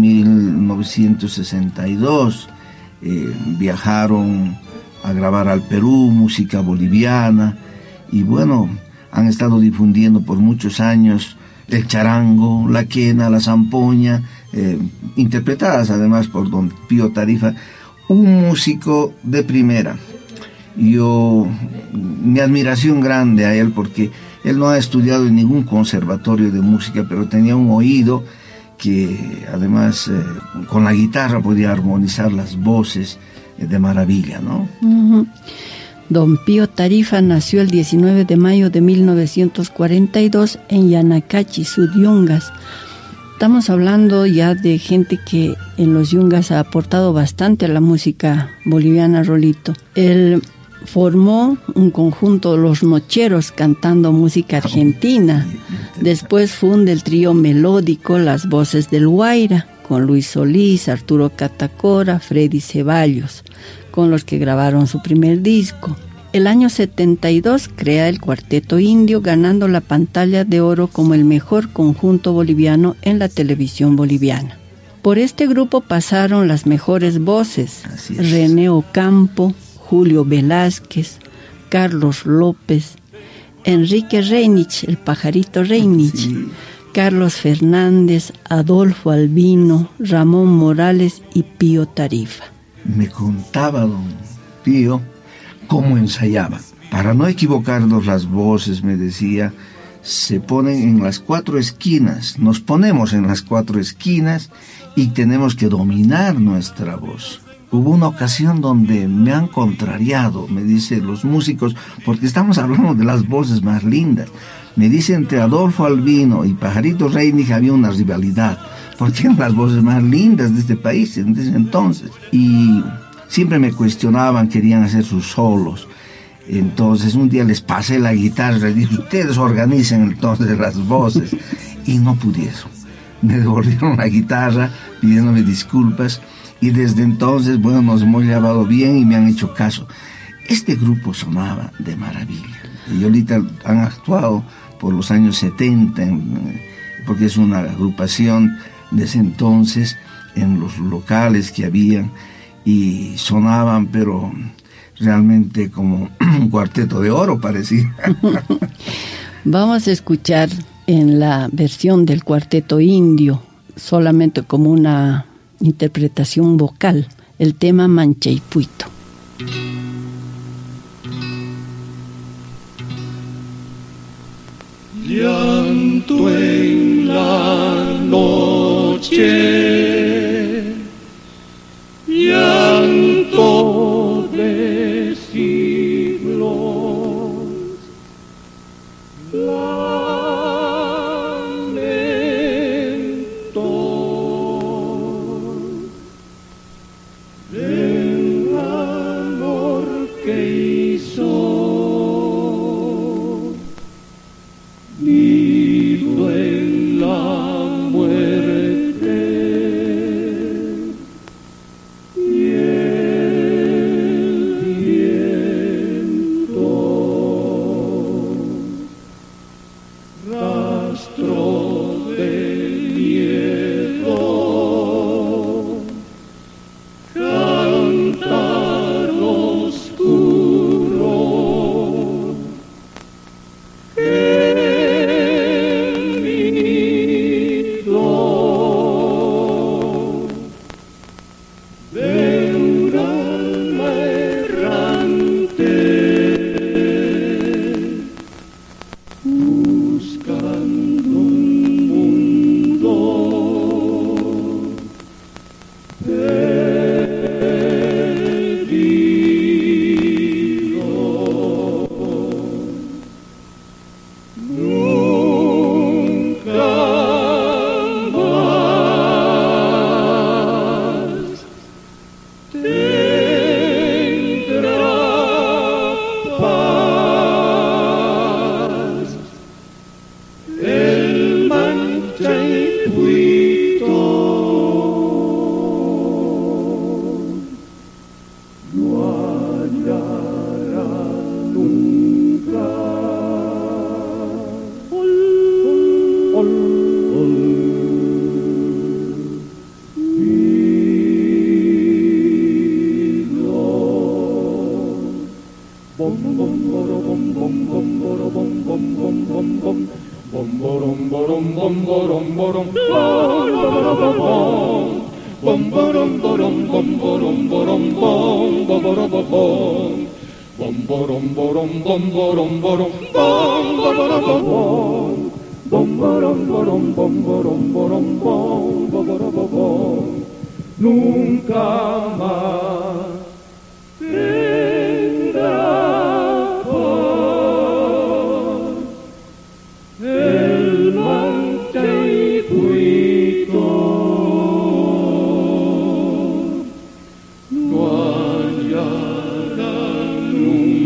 1962. Viajaron a grabar al Perú, música boliviana, y bueno, han estado difundiendo por muchos años el charango, la quena, la zampoña, interpretadas además por don Pío Tarifa, un músico de primera. Mi admiración grande a él, porque él no ha estudiado en ningún conservatorio de música, pero tenía un oído que además con la guitarra podía armonizar las voces de maravilla, ¿no? Uh-huh. Don Pío Tarifa nació el 19 de mayo de 1942 en Yanacachi, Sudyungas. Estamos hablando ya de gente que en los yungas ha aportado bastante a la música boliviana, Rolito. El formó un conjunto, Los Nocheros, cantando música argentina. Después funda el trío melódico Las Voces del Guaira, con Luis Solís, Arturo Catacora, Freddy Ceballos, con los que grabaron su primer disco. El año 72 crea el Cuarteto Indio, ganando la Pantalla de Oro como el mejor conjunto boliviano en la televisión boliviana. Por este grupo pasaron las mejores voces: René Ocampo, Julio Velázquez, Carlos López, Enrique Reynich, el Pajarito Reynich, Carlos Fernández, Adolfo Albino, Ramón Morales y Pío Tarifa. Me contaba don Pío cómo ensayaba. Para no equivocarnos las voces, me decía, se ponen en las 4 esquinas, nos ponemos en las 4 esquinas y tenemos que dominar nuestra voz. Hubo una ocasión donde me han contrariado, me dicen los músicos, porque estamos hablando de las voces más lindas. Me dice, entre Adolfo Albino y Pajarito Reynich había una rivalidad, porque eran las voces más lindas de este país en ese entonces. Y siempre me cuestionaban, querían hacer sus solos. Entonces un día les pasé la guitarra, les dije, ustedes organicen entonces las voces. Y no pudieron. Me devolvieron la guitarra pidiéndome disculpas. Y desde entonces, bueno, nos hemos llevado bien y me han hecho caso. Este grupo sonaba de maravilla. Y ahorita han actuado por los años 70, porque es una agrupación de ese entonces, en los locales que habían, y sonaban, pero realmente como un cuarteto de oro parecía. Vamos a escuchar en la versión del Cuarteto Indio, solamente como una interpretación vocal, el tema Manchaypuito. Llanto en la noche, llanto de siglos, lamento del amor que hizo. Vivo en la muerte y el viento, rastro del miedo, cantar oscuro. Nunca más tendrá paz el Manchaypuito, no hallará nunca.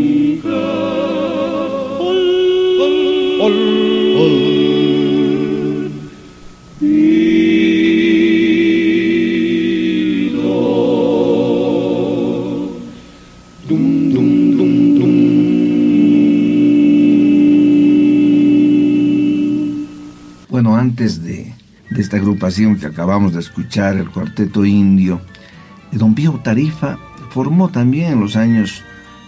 esta agrupación que acabamos de escuchar, el Cuarteto Indio, don Pío Tarifa formó también en los años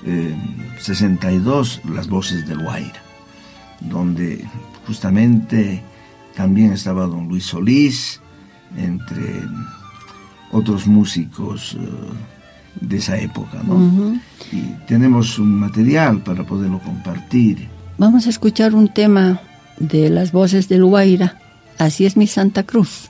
62 las Voces del Guaira, donde justamente también estaba don Luis Solís, entre otros músicos de esa época, ¿no? Uh-huh. Y tenemos un material para poderlo compartir. Vamos a escuchar un tema de las Voces del Guaira, Así es mi Santa Cruz.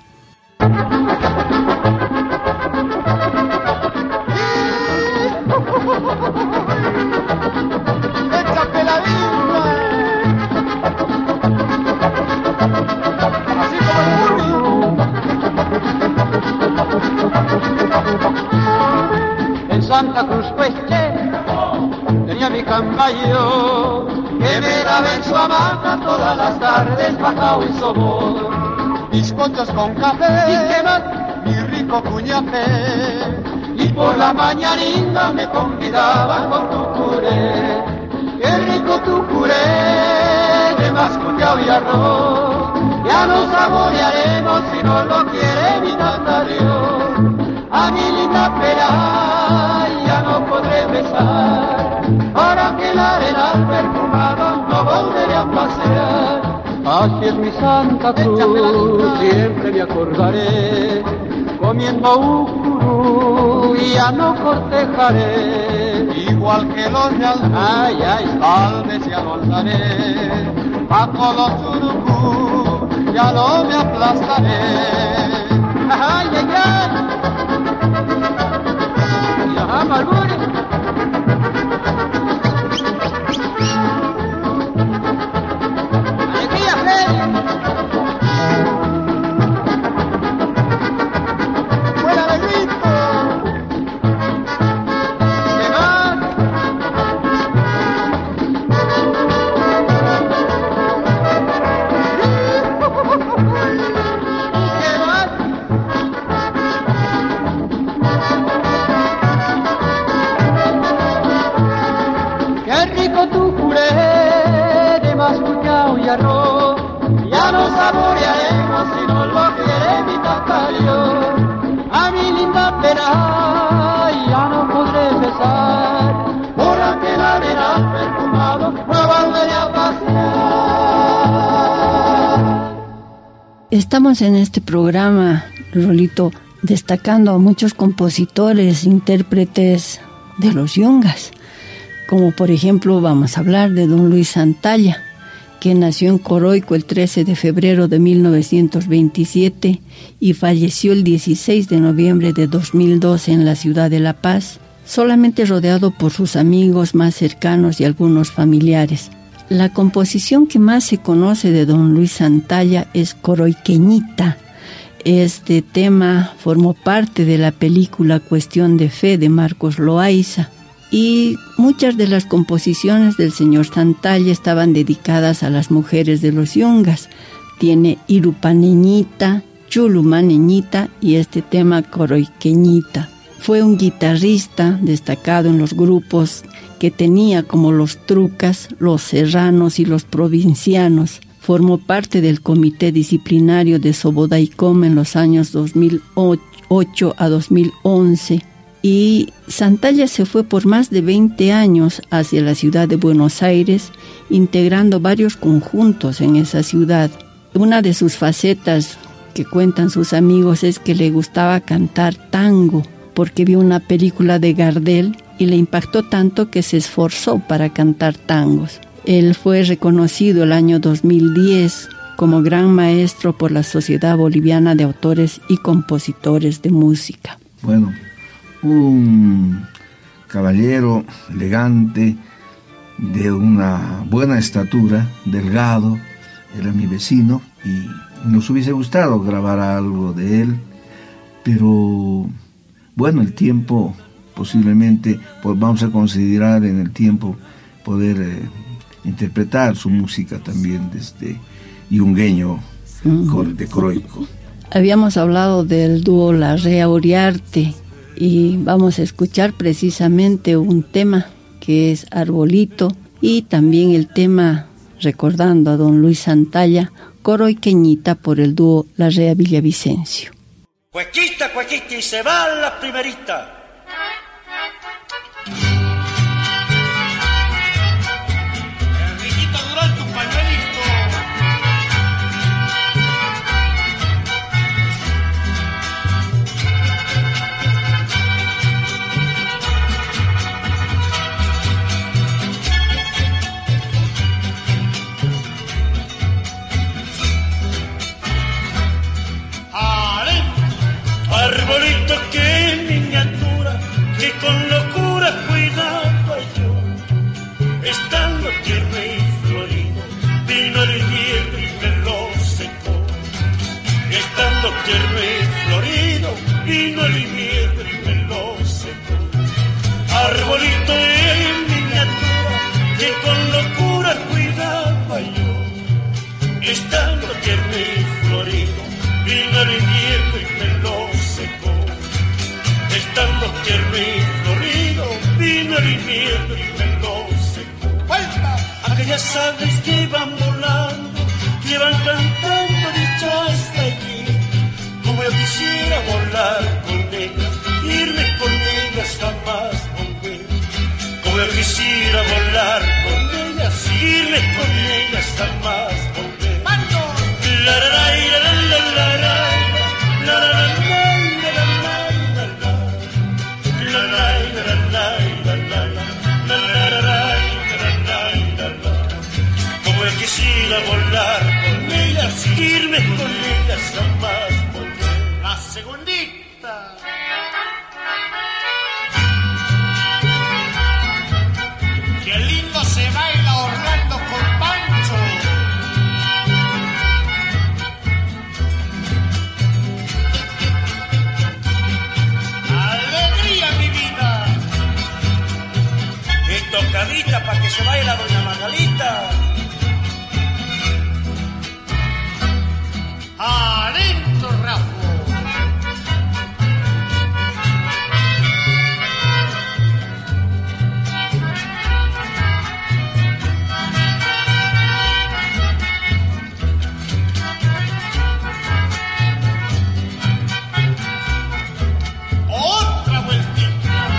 En Santa Cruz Cueste tenía mi caballo que me daba en su hamaca todas las tardes bajao y sobor. Bizcochos con café, y quemar mi rico cuñapé, y por la mañanita me convidaban con tu puré. Qué rico tu puré de mascuteado y arroz, ya lo saborearemos si no lo quiere mi tata Dios. A mi linda pera ya no podré besar, ahora que la arena perfumada no volveré a pasear. Así es mi Santa Cruz, siempre me acordaré, comiendo ucurú y ya no cortejaré, igual que los de tal vez ya lo alzaré, bajo los urucú ya no me aplastaré. Ay, ay, ay. Ya, Marguri. Ya no saborearemos si no lo quiere mi tatario. A mi linda pera ya no podré besar, por aquel arenal perfumado no volveré a pasear. Estamos en este programa, Rolito, destacando a muchos compositores, intérpretes de los yungas, como por ejemplo vamos a hablar de don Luis Santalla, que nació en Coroico el 13 de febrero de 1927 y falleció el 16 de noviembre de 2012 en la ciudad de La Paz, solamente rodeado por sus amigos más cercanos y algunos familiares. La composición que más se conoce de don Luis Santalla es Coroiqueñita. Este tema formó parte de la película Cuestión de Fe de Marcos Loaiza. Y muchas de las composiciones del señor Santalla estaban dedicadas a las mujeres de los yungas. Tiene Irupaneñita, Chulumaneñita y este tema Coroiqueñita. Fue un guitarrista destacado en los grupos que tenía como los Trucas, los Serranos y los Provincianos. Formó parte del comité disciplinario de Sobodaicom en los años 2008 a 2011. Y Santalla se fue por más de 20 años hacia la ciudad de Buenos Aires, integrando varios conjuntos en esa ciudad. Una de sus facetas que cuentan sus amigos es que le gustaba cantar tango, porque vio una película de Gardel y le impactó tanto que se esforzó para cantar tangos. Él fue reconocido el año 2010 como gran maestro por la Sociedad Boliviana de Autores y Compositores de Música. Bueno, un caballero elegante, de una buena estatura, delgado, era mi vecino y nos hubiese gustado grabar algo de él, pero bueno, el tiempo posiblemente, pues vamos a considerar en el tiempo poder interpretar su música también desde yungueño de Coroico. Habíamos hablado del dúo Larrea Uriarte y vamos a escuchar precisamente un tema que es Arbolito y también el tema recordando a don Luis Santalla, Coro y Queñita por el dúo Larrea Villavicencio. Cuequita, cuequita y se va la primerita. Enriquita Durán, tu pañuelito. Arbolito que miniatura, que con locura cuidaba yo, estando tierno y florido, vino el invierno y me lo secó. Estando tierno y florido, vino el invierno y me lo secó. Arbolito en miniatura, que con locura cuidaba yo, estando tierno y florido, vino el invierno y me lo secó. Estando tierno y florido, vino el invierno y me lo secó. ¡Vuelta! Aquellas aves que iban volando, que iban cantando dicho hasta allí. Como yo quisiera volar con ellas, irme con ellas jamás volver. Como yo quisiera volar con ellas, irme con ellas jamás volver. ¡Mando! La la la la la la la. Como yo quisiera volar con ellas, irme con ellas jamás volver. La segundita. Qué lindo se baila Orlando con Pancho. Tocadita para que se vaya la doña Margarita. Adentro, Rafa. Otra vueltita.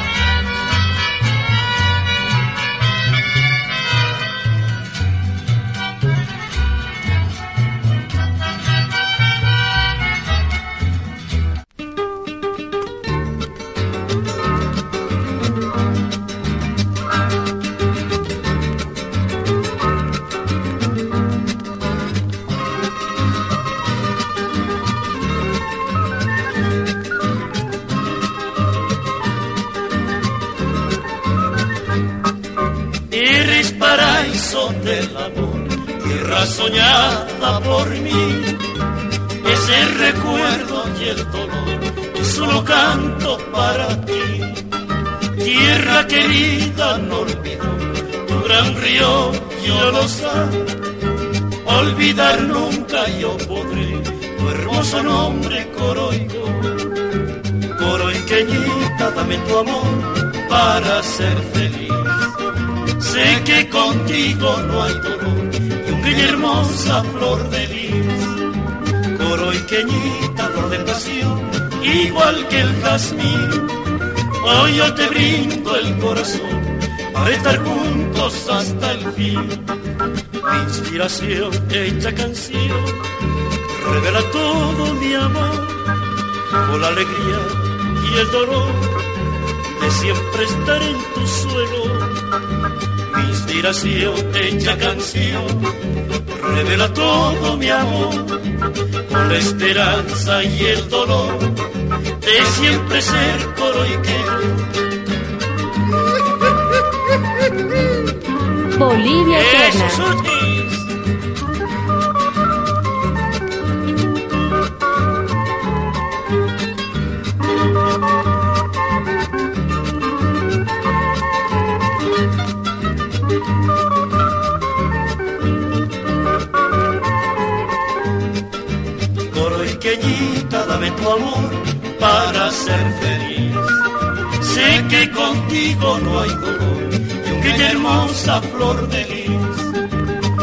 Del amor, tierra soñada por mí, ese recuerdo y el dolor que solo canto para ti. Tierra querida, no olvido tu gran río, yo lo sé. Olvidar nunca yo podré tu hermoso nombre, Coroico. Coroiqueñita, dame tu amor para ser feliz. Sé que contigo no hay dolor y una hermosa flor de lis. Coroiqueñita, flor de pasión, igual que el jazmín. Hoy yo te brindo el corazón para estar juntos hasta el fin. Mi inspiración hecha canción revela todo mi amor, con la alegría y el dolor de siempre estar en tu suelo. Mi inspiración hecha canción revela todo mi amor, con la esperanza y el dolor de siempre ser coroiqueño. Bolivia Eterna. Coroiqueñita, dame tu amor para ser feliz. Sé que contigo no hay dolor y una hermosa flor de lis.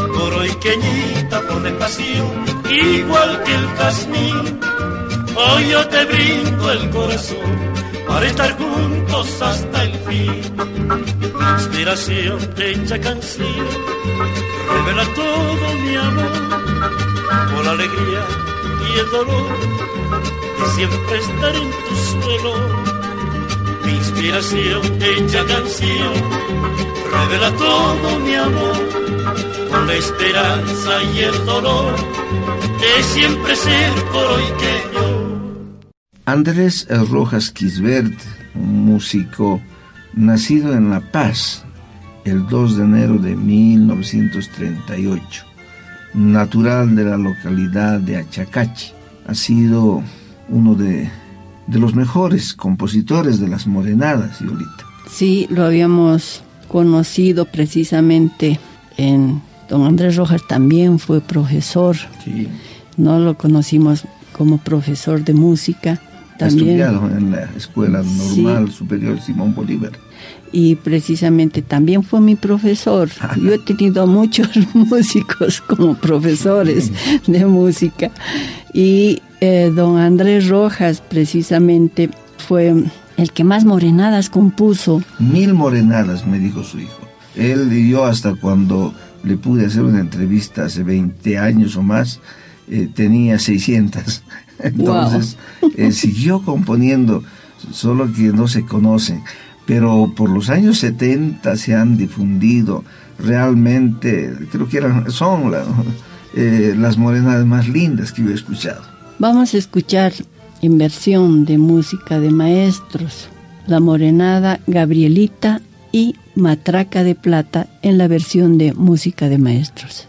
pequeñita pone pasión, igual que el jazmín. Hoy yo te brindo el corazón para estar juntos hasta el fin. Inspiración hecha canción, revela todo mi amor, por la alegría y el dolor de siempre estar en tu suelo. Mi inspiración hecha canción, revela todo mi amor, con la esperanza y el dolor de siempre ser coroiqueño. Andrés Rojas Quisbert, un músico nacido en La Paz el 2 de enero de 1938, natural de la localidad de Achacachi, ha sido uno de los mejores compositores de las morenadas, Yolita. Sí, lo habíamos conocido precisamente en don Andrés Rojas, también fue profesor. Sí. No lo conocimos como profesor de música. También, ha estudiado en la Escuela Normal Superior Simón Bolívar. Y precisamente también fue mi profesor. Yo he tenido muchos músicos como profesores de música. Y don Andrés Rojas precisamente fue el que más morenadas compuso. 1000 morenadas, me dijo su hijo. Él y yo, hasta cuando le pude hacer una entrevista hace 20 años o más, tenía 600. Entonces, wow. Siguió componiendo, solo que no se conocen. Pero por los años 70 se han difundido realmente, creo que son las morenadas más lindas que yo he escuchado. Vamos a escuchar en versión de música de maestros, la morenada Gabrielita y Matraca de Plata en la versión de música de maestros.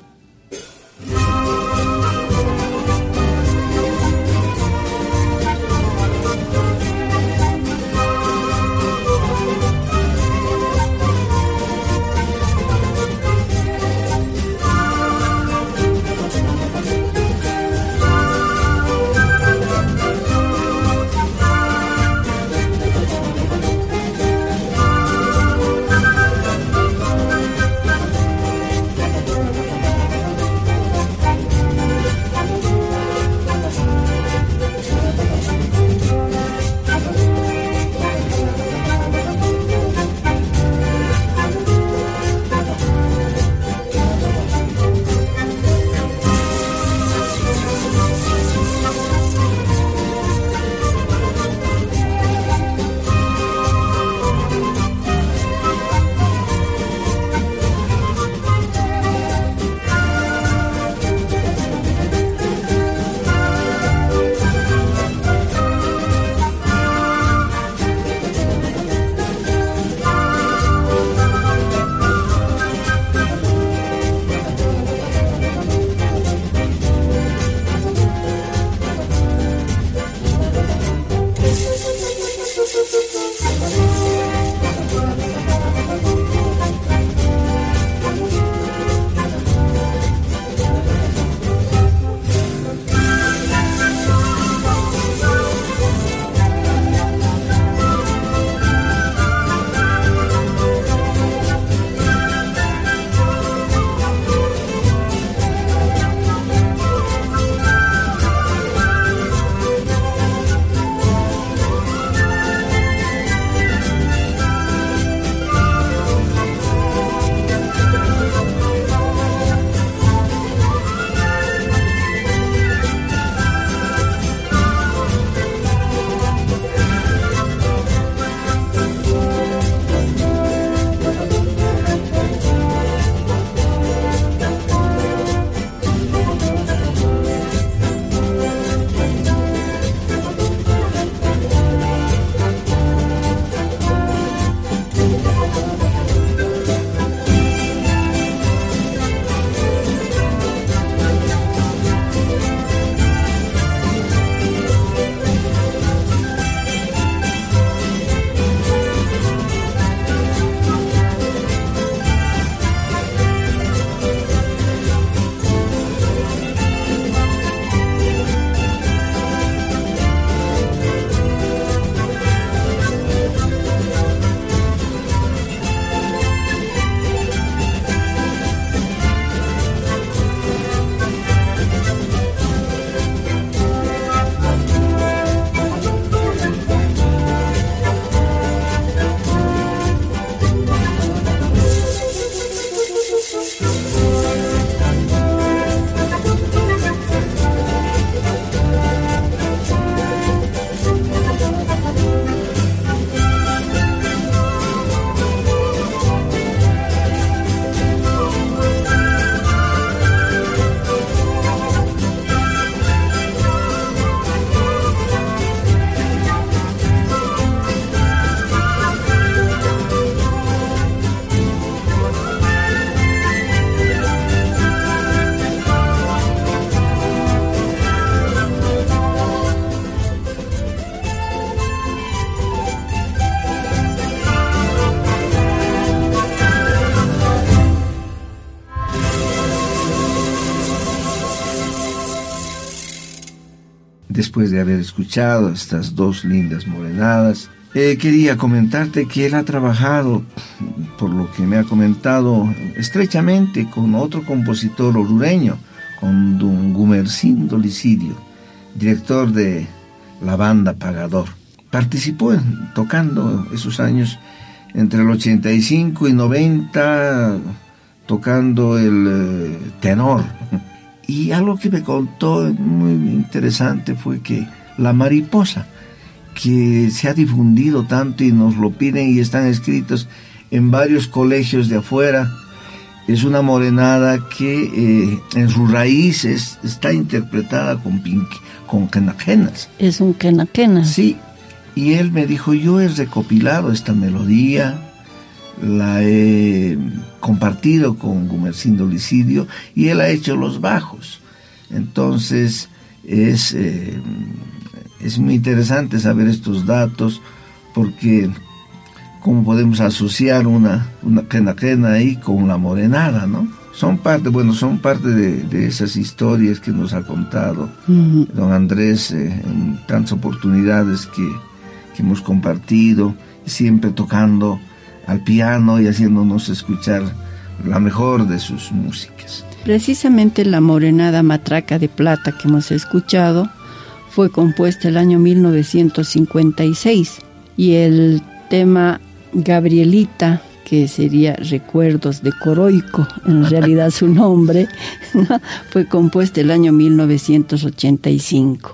después de haber escuchado estas dos lindas morenadas, quería comentarte que él ha trabajado, por lo que me ha comentado, estrechamente con otro compositor orureño, con don Gumersindo Licidio, director de la banda Pagador. Participó tocando esos años entre el 85 y 90, tocando el tenor. Y algo que me contó muy interesante fue que la mariposa, que se ha difundido tanto y nos lo piden y están escritos en varios colegios de afuera, es una morenada que en sus raíces está interpretada con quenaquenas. Es un quenaquena. Sí, y él me dijo, yo he recopilado esta melodía, la he compartido con Gumersindo Licidio y él ha hecho los bajos. Entonces es muy interesante saber estos datos, porque cómo podemos asociar una quenaquena ahí con la morenada, ¿no? Son parte de esas historias que nos ha contado don Andrés en tantas oportunidades que hemos compartido, siempre tocando al piano y haciéndonos escuchar la mejor de sus músicas. Precisamente la morenada Matraca de Plata que hemos escuchado fue compuesta el año 1956 y el tema Gabrielita, que sería Recuerdos de Coroico, en realidad su nombre, ¿no?, fue compuesta el año 1985.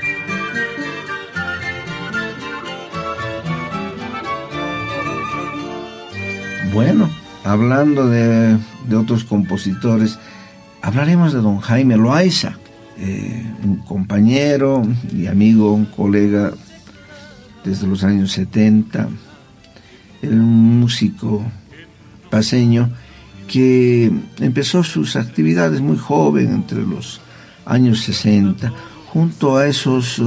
Bueno, hablando de otros compositores, hablaremos de don Jaime Loaiza, un compañero y amigo, un colega desde los años 70, un músico paceño que empezó sus actividades muy joven, entre los años 60, junto a esos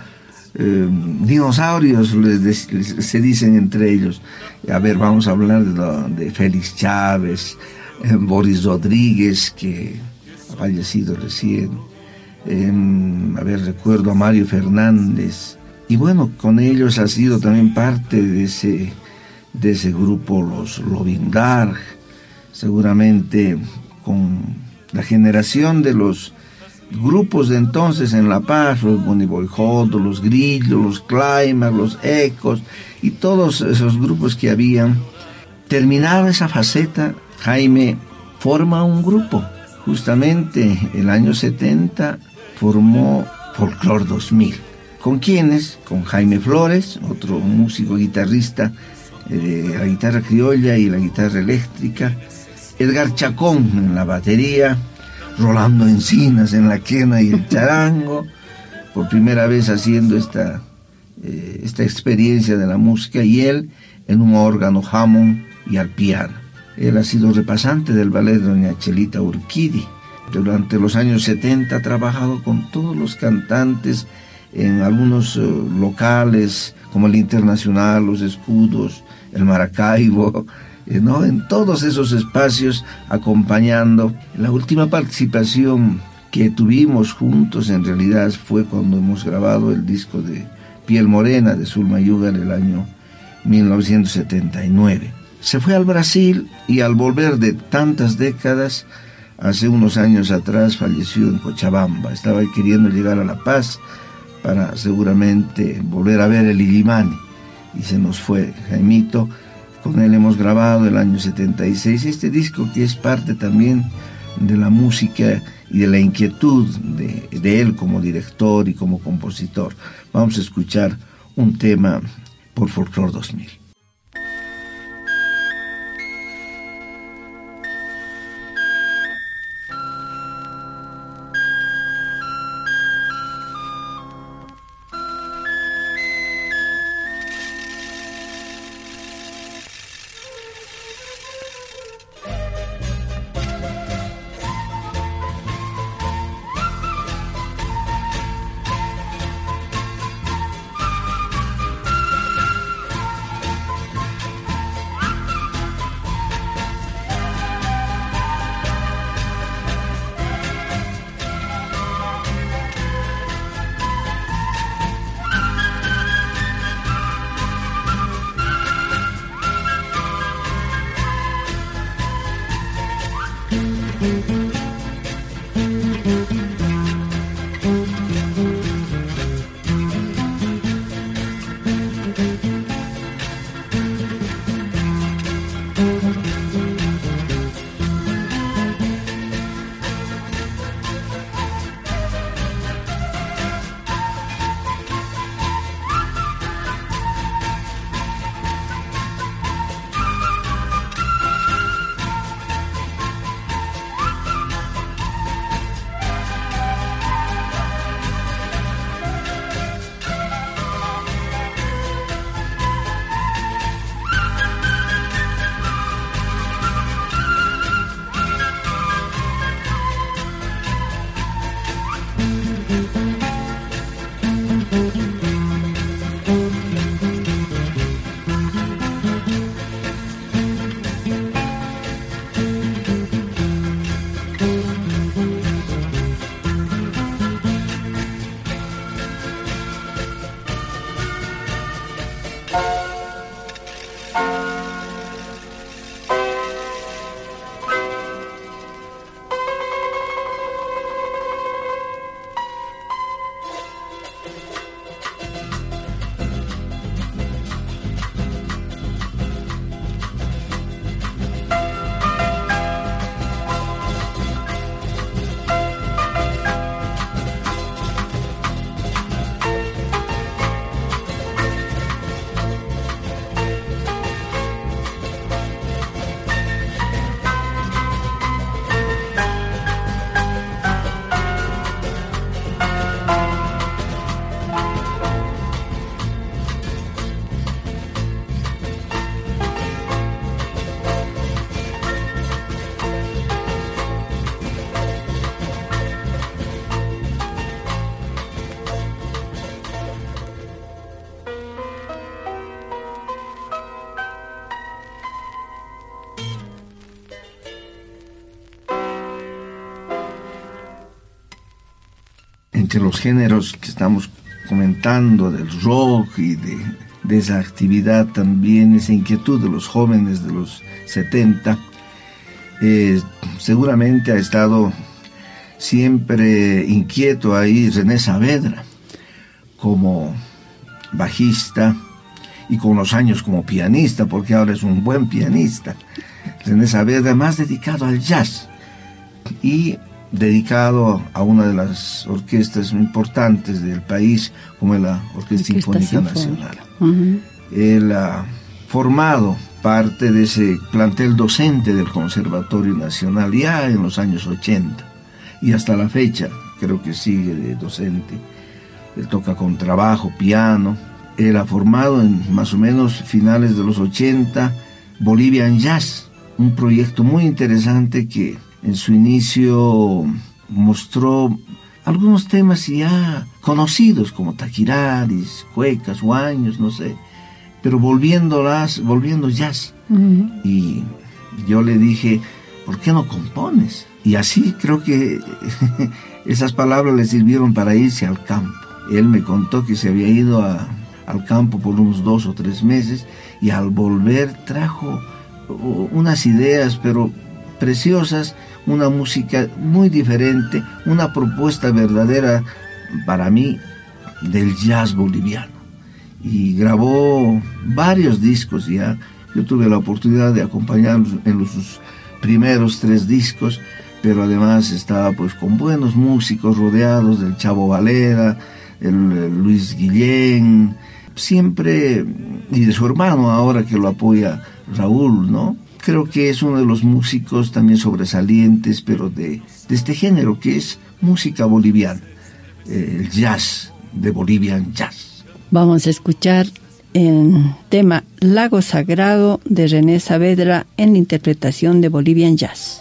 dinosaurios, se dicen entre ellos. A ver, vamos a hablar de Félix Chávez, Boris Rodríguez, que ha fallecido recién. Recuerdo a Mario Fernández. Y bueno, con ellos ha sido también parte de ese grupo, los Lovingar, seguramente con la generación de los grupos de entonces en La Paz, los Boniboyjodo, los Grillos, los Climax, los Ecos y todos esos grupos que habían. Terminada esa faceta, Jaime forma un grupo. Justamente el año 70 formó Folklore 2000. ¿Con quiénes? Con Jaime Flores, otro músico guitarrista de la guitarra criolla y la guitarra eléctrica, Edgar Chacón en la batería, Rolando Encinas en la quena y el charango, por primera vez haciendo esta experiencia de la música, y él en un órgano Hammond y al piano. Él ha sido repasante del ballet de doña Chelita Urquidi. Durante los años 70 ha trabajado con todos los cantantes en algunos locales como el Internacional, los Escudos, el Maracaibo, ¿no?, en todos esos espacios acompañando. La última participación que tuvimos juntos en realidad fue cuando hemos grabado el disco de Piel Morena de Zulma Yugar el año 1979. Se fue al Brasil y al volver de tantas décadas, hace unos años atrás falleció en Cochabamba. Estaba queriendo llegar a La Paz para seguramente volver a ver el Illimani, y se nos fue Jaimito. Con él hemos grabado el año 76 este disco, que es parte también de la música y de la inquietud de él como director y como compositor. Vamos a escuchar un tema por Folklore 2000. entre los géneros que estamos comentando, del rock y de esa actividad también, esa inquietud de los jóvenes de los 70, seguramente ha estado siempre inquieto ahí René Saavedra, como bajista y con los años como pianista, porque ahora es un buen pianista. René Saavedra, más dedicado al jazz y dedicado a una de las orquestas importantes del país, como la Orquesta Sinfónica Nacional. Él ha formado parte de ese plantel docente del Conservatorio Nacional ya en los años 80 y hasta la fecha creo que sigue de docente. Él toca contrabajo, piano. Él ha formado en más o menos finales de los 80 Bolivian Jazz, un proyecto muy interesante que en su inicio mostró algunos temas ya conocidos como taquiraris, cuecas, huaños, no sé, pero volviendo jazz. Y yo le dije, ¿por qué no compones? Y así creo que esas palabras le sirvieron para irse al campo. Él me contó que se había ido al campo por unos 2 o 3 meses y al volver trajo unas ideas, pero preciosas, una música muy diferente, una propuesta verdadera para mí del jazz boliviano. Y grabó varios discos ya. Yo tuve la oportunidad de acompañarlos en sus primeros 3 discos, pero además estaba pues con buenos músicos rodeados del Chavo Valera, el Luis Guillén, siempre, y de su hermano ahora que lo apoya Raúl, ¿no? Creo que es uno de los músicos también sobresalientes, pero de este género que es música boliviana, el jazz, de Bolivian Jazz. Vamos a escuchar el tema Lago Sagrado de René Saavedra en la interpretación de Bolivian Jazz.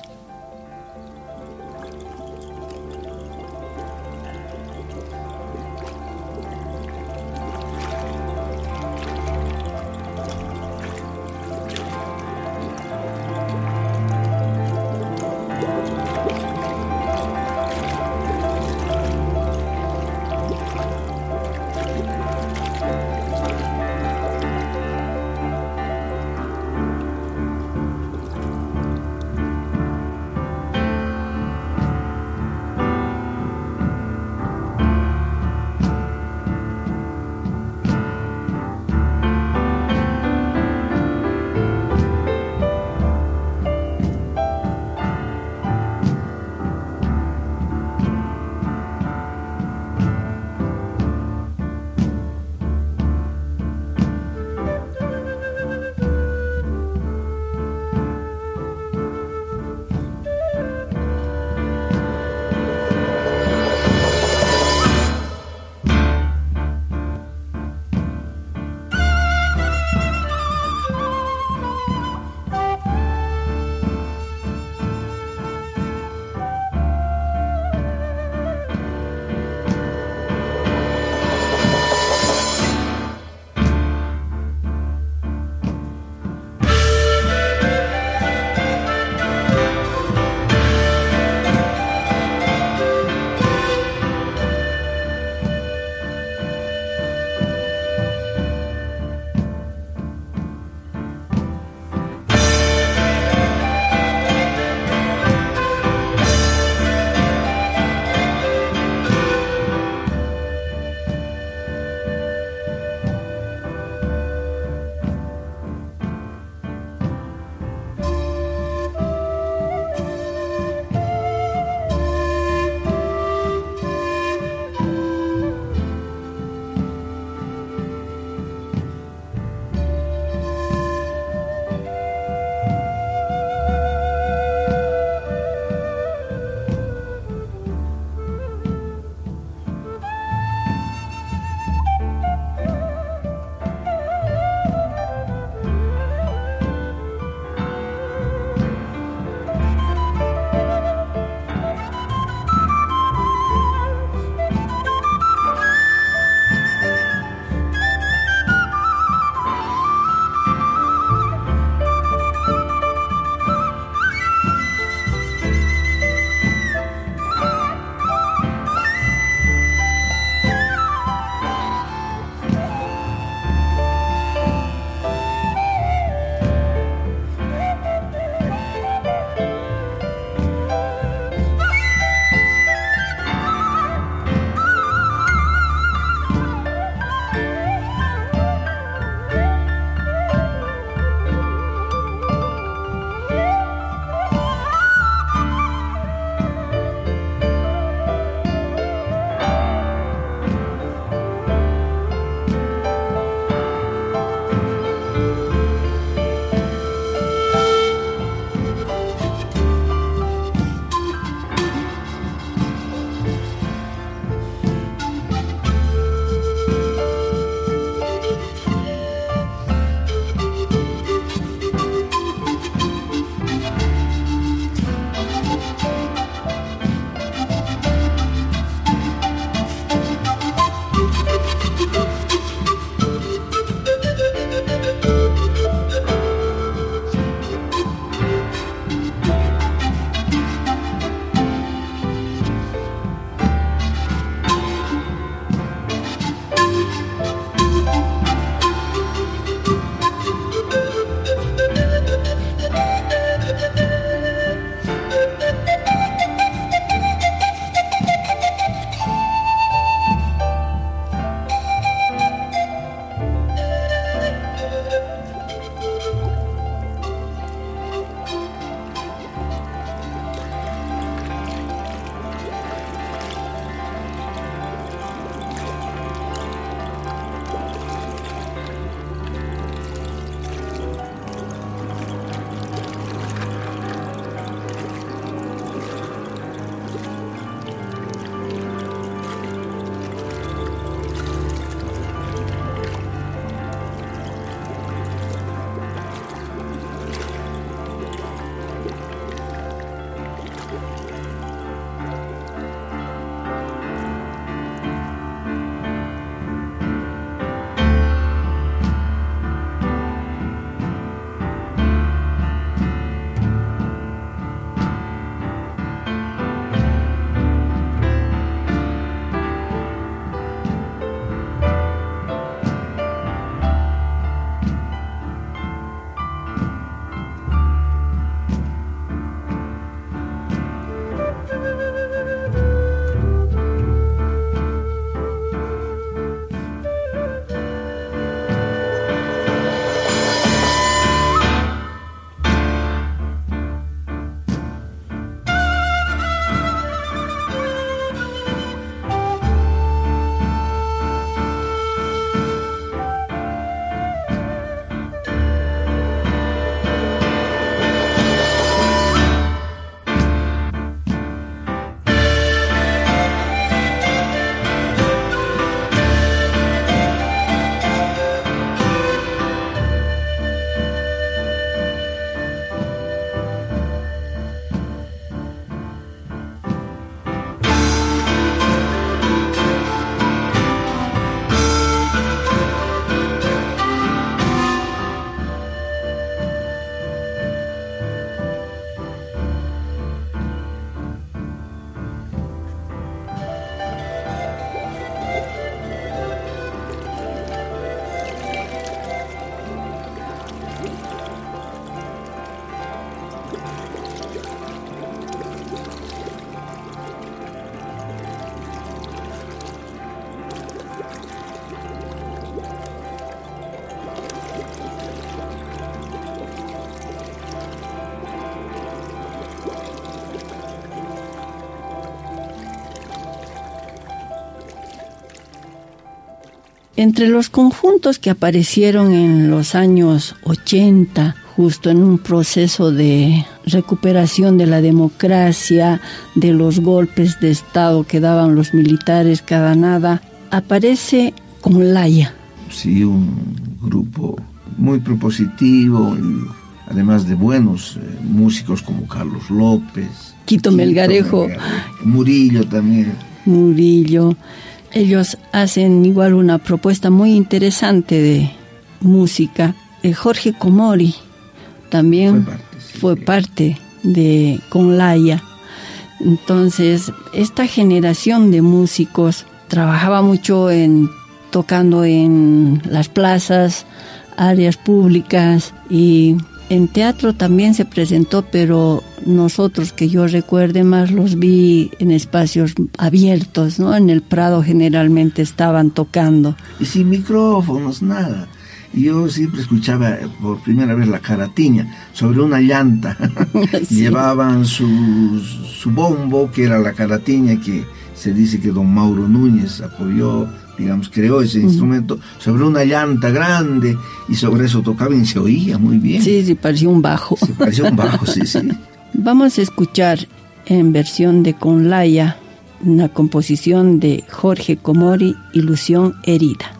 Entre los conjuntos que aparecieron en los años 80, justo en un proceso de recuperación de la democracia, de los golpes de Estado que daban los militares cada nada, aparece Conlaya. Sí, un grupo muy propositivo, y además de buenos músicos como Carlos López, Quito Melgarejo, Murillo también. Murillo. Ellos hacen igual una propuesta muy interesante de música. Jorge Comori también fue parte de Conlaya. Entonces, esta generación de músicos trabajaba mucho tocando en las plazas, áreas públicas, y en teatro también se presentó, pero nosotros, que yo recuerde más, los vi en espacios abiertos, ¿no? En el Prado generalmente estaban tocando. Y sin micrófonos, nada. Y yo siempre escuchaba por primera vez la caratiña sobre una llanta. Sí. Llevaban su bombo, que era la caratiña, que se dice que don Mauro Núñez apoyó, digamos, creó ese instrumento sobre una llanta grande, y sobre eso tocaban y se oía muy bien. Sí, sí, parecía un bajo. Sí, parecía un bajo, sí, sí. Vamos a escuchar en versión de Conlaya una composición de Jorge Comori, Ilusión herida.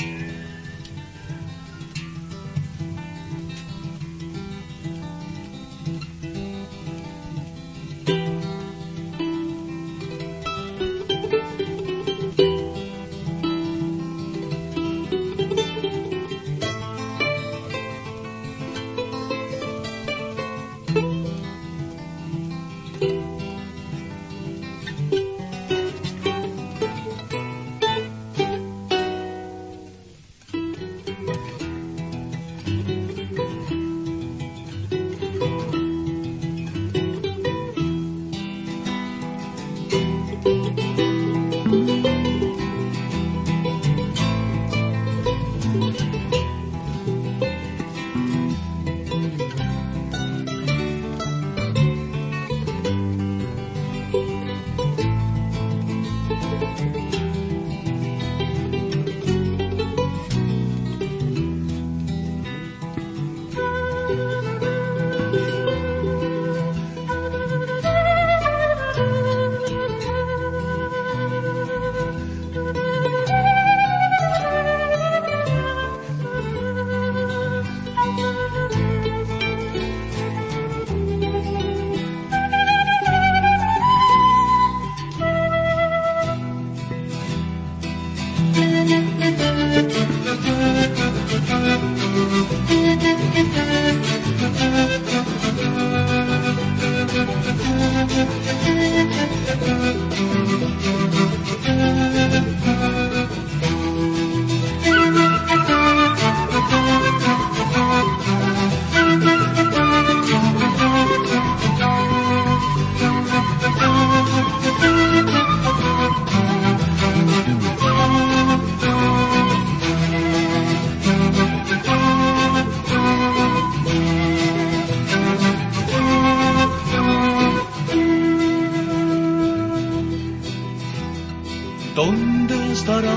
¿Dónde estarás?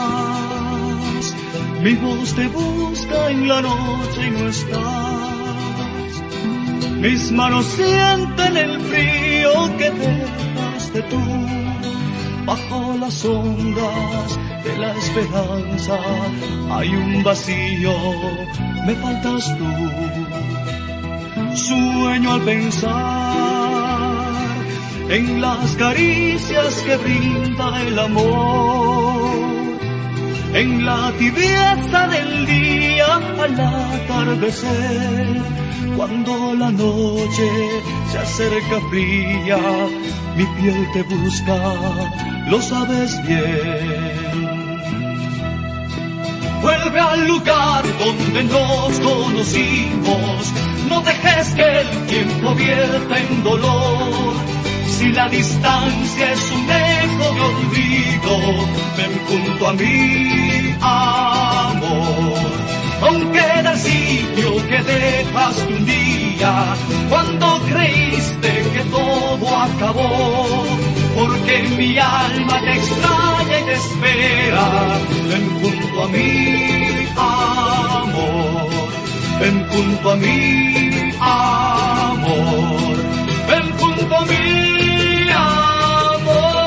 Mi voz te busca en la noche y no estás. Mis manos sienten el frío que dejaste tú. Bajo las ondas de la esperanza hay un vacío, me faltas tú. Sueño al pensar en las caricias que brinda el amor, en la tibieza del día al atardecer, cuando la noche se acerca fría, mi piel te busca, lo sabes bien. Vuelve al lugar donde nos conocimos, no dejes que el tiempo vierta en dolor. Si la distancia es un eco de olvido, ven junto a mí, amor. Aunque era el sitio que dejaste un día, cuando creíste que todo acabó, porque mi alma te extraña y te espera. Ven junto a mí, amor. Ven junto a mí, amor. Ven junto a mí, amor.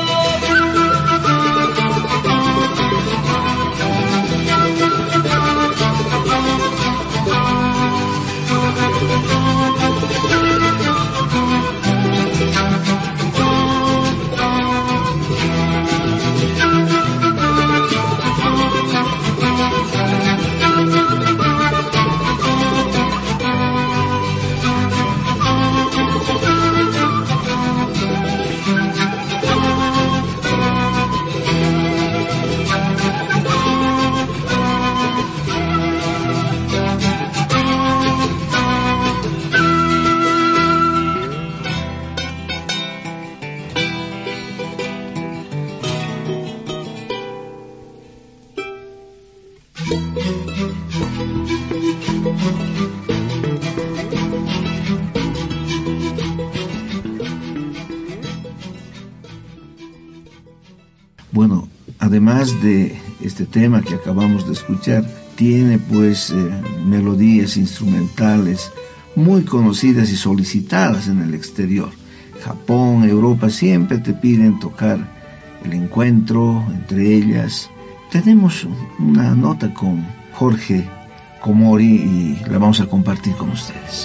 Bueno, además de este tema que acabamos de escuchar, tiene pues melodías instrumentales muy conocidas y solicitadas en el exterior. Japón, Europa siempre te piden tocar el encuentro entre ellas. Tenemos una nota con Jorge Komori y la vamos a compartir con ustedes.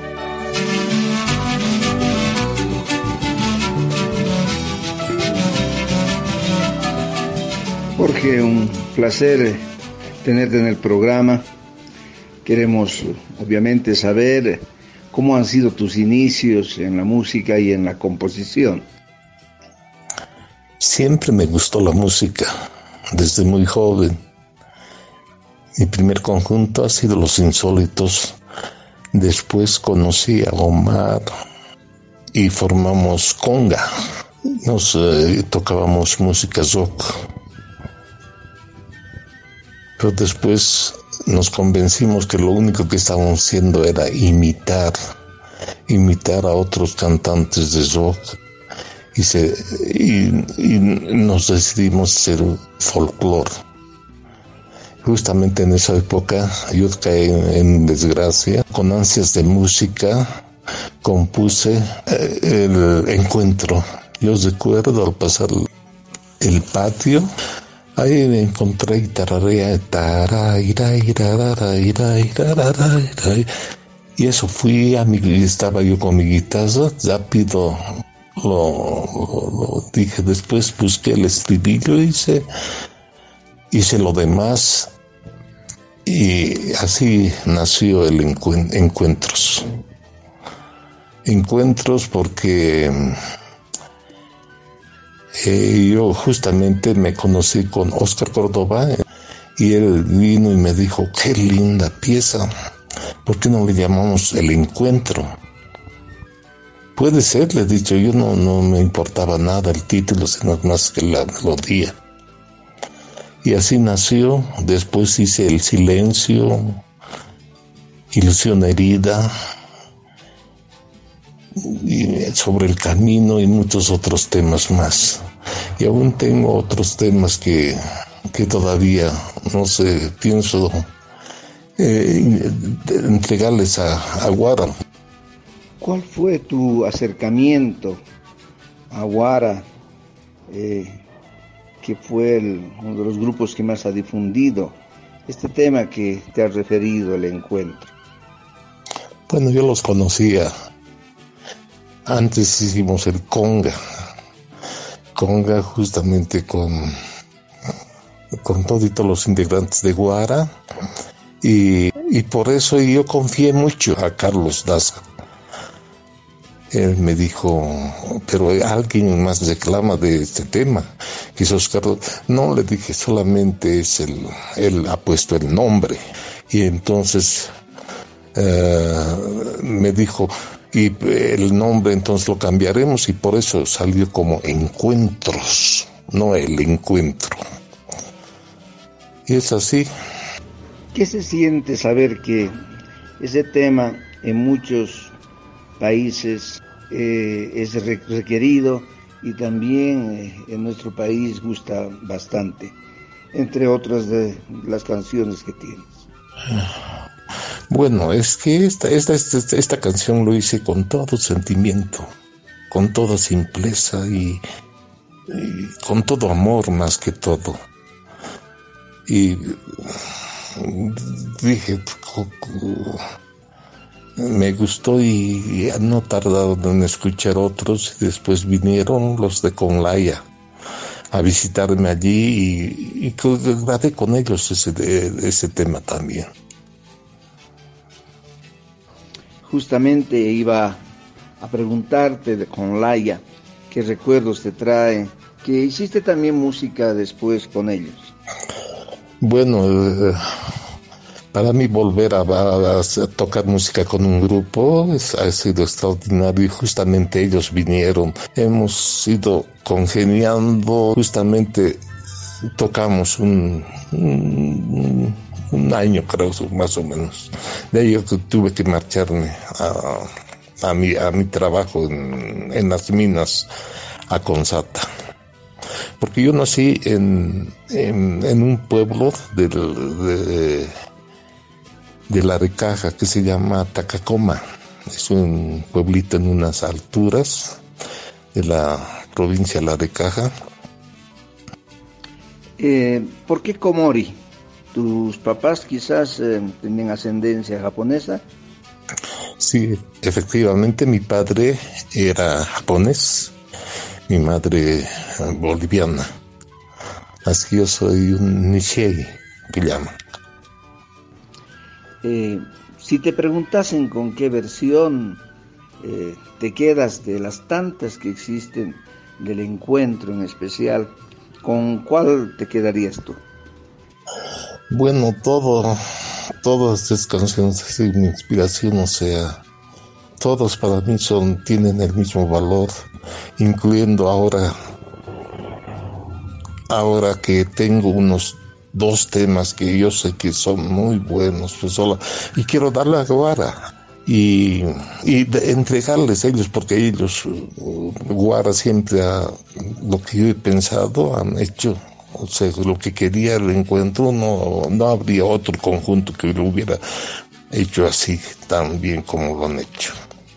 Jorge, un placer tenerte en el programa. Queremos obviamente saber cómo han sido tus inicios en la música y en la composición. Siempre me gustó la música, desde muy joven. Mi primer conjunto ha sido Los Insólitos. Después conocí a Omar y formamos conga. Nos tocábamos música rock. Pero después nos convencimos que lo único que estábamos haciendo era imitar a otros cantantes de rock y nos decidimos hacer folclore. Justamente en esa época yo caí en desgracia, con ansias de música compuse el encuentro. Yo recuerdo al pasar el patio, ahí me encontré y tararea, y eso fui estaba yo con mi guitarra, rápido lo dije, después busqué el estribillo, hice lo demás, y así nació el Encuentros. Encuentros porque yo justamente me conocí con Oscar Córdoba y él vino y me dijo, qué linda pieza, ¿por qué no le llamamos El Encuentro? Puede ser, le he dicho, yo no me importaba nada el título, sino más que la melodía. Y así nació. Después hice El Silencio, Ilusión Herida, y Sobre el Camino y muchos otros temas más. Y aún tengo otros temas que todavía, no sé, pienso entregarles a Guara. ¿Cuál fue tu acercamiento a Guara, que fue uno de los grupos que más ha difundido este tema que te has referido, El Encuentro? Bueno, yo los conocía. Antes hicimos el conga justamente con todos los integrantes de Guara, y por eso yo confié mucho a Carlos Daza. Él me dijo, pero alguien más reclama de este tema, que es Oscar. No, le dije, solamente es él ha puesto el nombre. Y entonces me dijo, y el nombre entonces lo cambiaremos, y por eso salió como Encuentros, no El Encuentro. Y es así. ¿Qué se siente saber que ese tema en muchos países es requerido y también en nuestro país gusta bastante, entre otras de las canciones que tienes. Bueno, es que esta canción lo hice con todo sentimiento, con toda simpleza y con todo amor más que todo. Y dije, me gustó y no tardaron en escuchar otros, y después vinieron los de Conlaya a visitarme allí y grabé con ellos ese tema también. Justamente iba a preguntarte de Conlaya, ¿qué recuerdos te trae? Que hiciste también música después con ellos. Bueno, para mí volver a tocar música con un grupo ha sido extraordinario, y justamente ellos vinieron. Hemos ido congeniando, justamente tocamos un año, creo, más o menos. De ahí yo tuve que marcharme a mi trabajo en las minas, a Consata. Porque yo nací en un pueblo de Larecaja que se llama Tacacoma. Es un pueblito en unas alturas de la provincia de Larecaja. ¿Por qué Komori? ¿Tus papás quizás tenían ascendencia japonesa? Sí, efectivamente, mi padre era japonés, mi madre boliviana. Así yo soy un Nishei, que llaman. Si te preguntasen con qué versión te quedas de las tantas que existen del encuentro en especial, ¿con cuál te quedarías tú? Bueno, todas estas canciones de mi inspiración, o sea, todos para mí tienen el mismo valor, incluyendo ahora que tengo unos 2 temas que yo sé que son muy buenos, y quiero darle a Guara y entregarles a ellos, porque ellos, Guara siempre lo que yo he pensado han hecho. O sea, lo que quería el encuentro, no habría otro conjunto que lo hubiera hecho así tan bien como lo han hecho.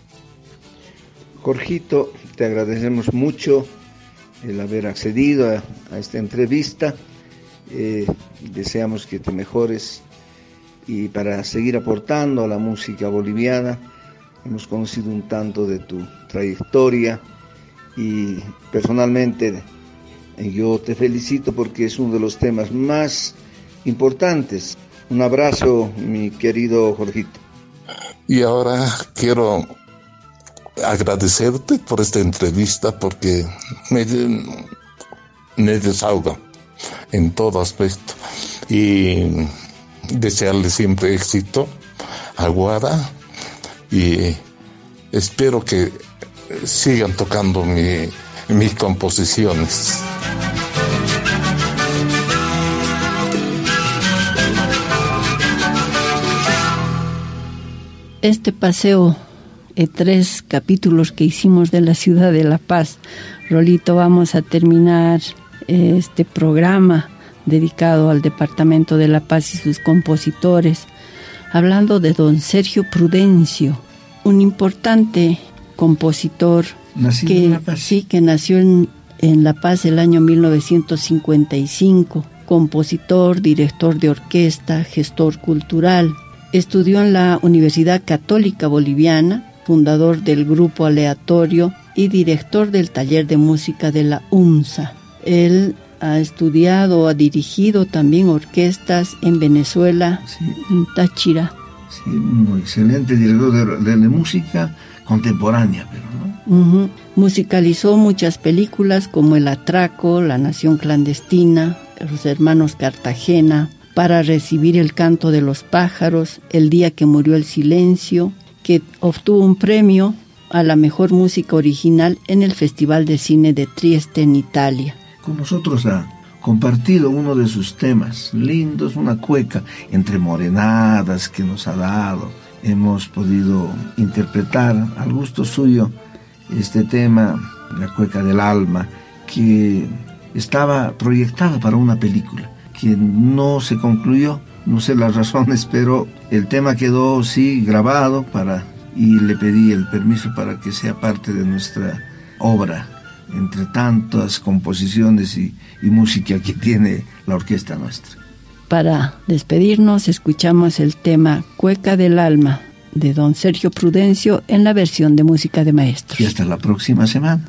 Jorgito, te agradecemos mucho el haber accedido a esta entrevista. Deseamos que te mejores, y para seguir aportando a la música boliviana. Hemos conocido un tanto de tu trayectoria, y personalmente yo te felicito porque es uno de los temas más importantes. Un abrazo, mi querido Jorgito. Y ahora quiero agradecerte por esta entrevista, porque me desahoga en todo aspecto, y desearle siempre éxito a Guara, y espero que sigan tocando mis composiciones. Este paseo en 3 capítulos que hicimos de la ciudad de La Paz, Rolito, vamos a terminar este programa dedicado al departamento de La Paz y sus compositores, hablando de don Sergio Prudencio, un importante compositor que nació en La Paz el año 1955, compositor, director de orquesta, gestor cultural. Estudió en la Universidad Católica Boliviana, fundador del Grupo Aleatorio y director del Taller de Música de la UMSA. Él ha estudiado, ha dirigido también orquestas en Venezuela, en Táchira. Sí, un excelente director de música contemporánea, pero ¿no? Uh-huh. Musicalizó muchas películas como El Atraco, La Nación Clandestina, Los Hermanos Cartagena, Para recibir el canto de los pájaros, El día que murió el silencio, que obtuvo un premio a la mejor música original en el Festival de Cine de Trieste, en Italia. Con nosotros ha compartido uno de sus temas lindos, una cueca entre morenadas que nos ha dado. Hemos podido interpretar al gusto suyo este tema La Cueca del Alma, que estaba proyectada para una película, que no se concluyó, no sé las razones, pero el tema quedó sí grabado y le pedí el permiso para que sea parte de nuestra obra, entre tantas composiciones y música que tiene la orquesta nuestra. Para despedirnos, escuchamos el tema Cueca del Alma, de don Sergio Prudencio, en la versión de Música de Maestros. Y hasta la próxima semana.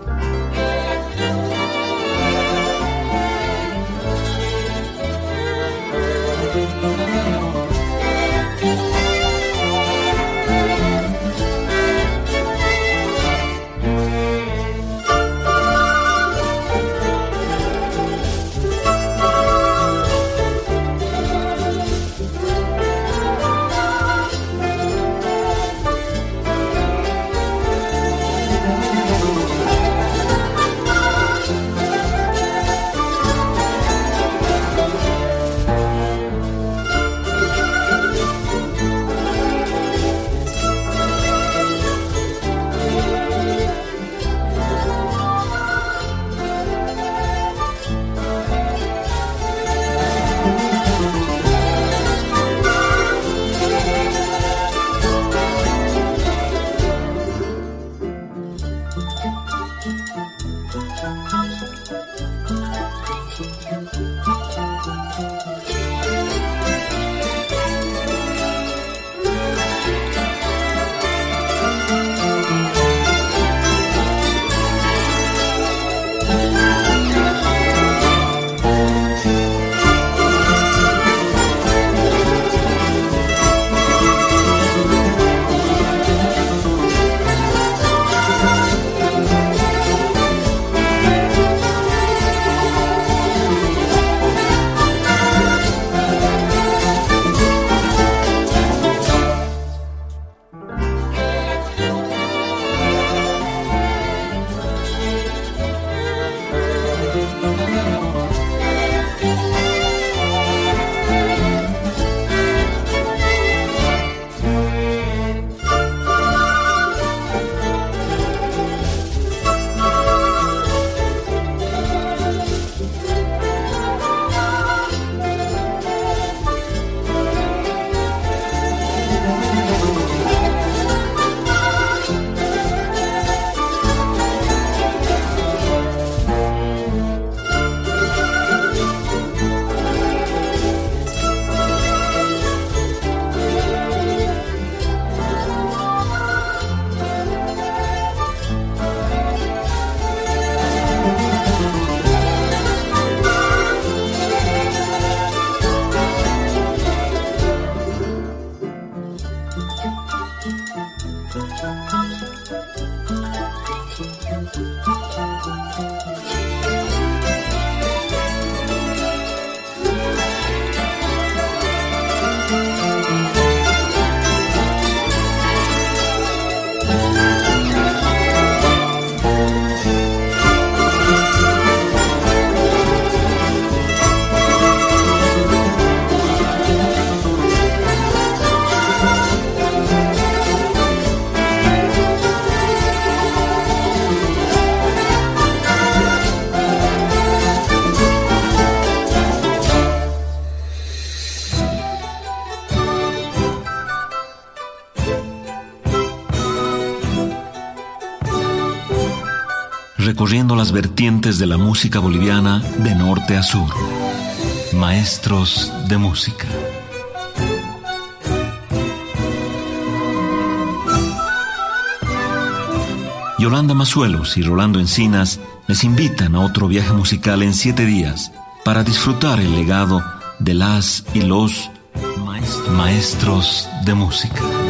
Recorriendo las vertientes de la música boliviana de norte a sur. Maestros de música. Yolanda Mazuelos y Rolando Encinas les invitan a otro viaje musical en 7 días para disfrutar el legado de las y los maestros de música.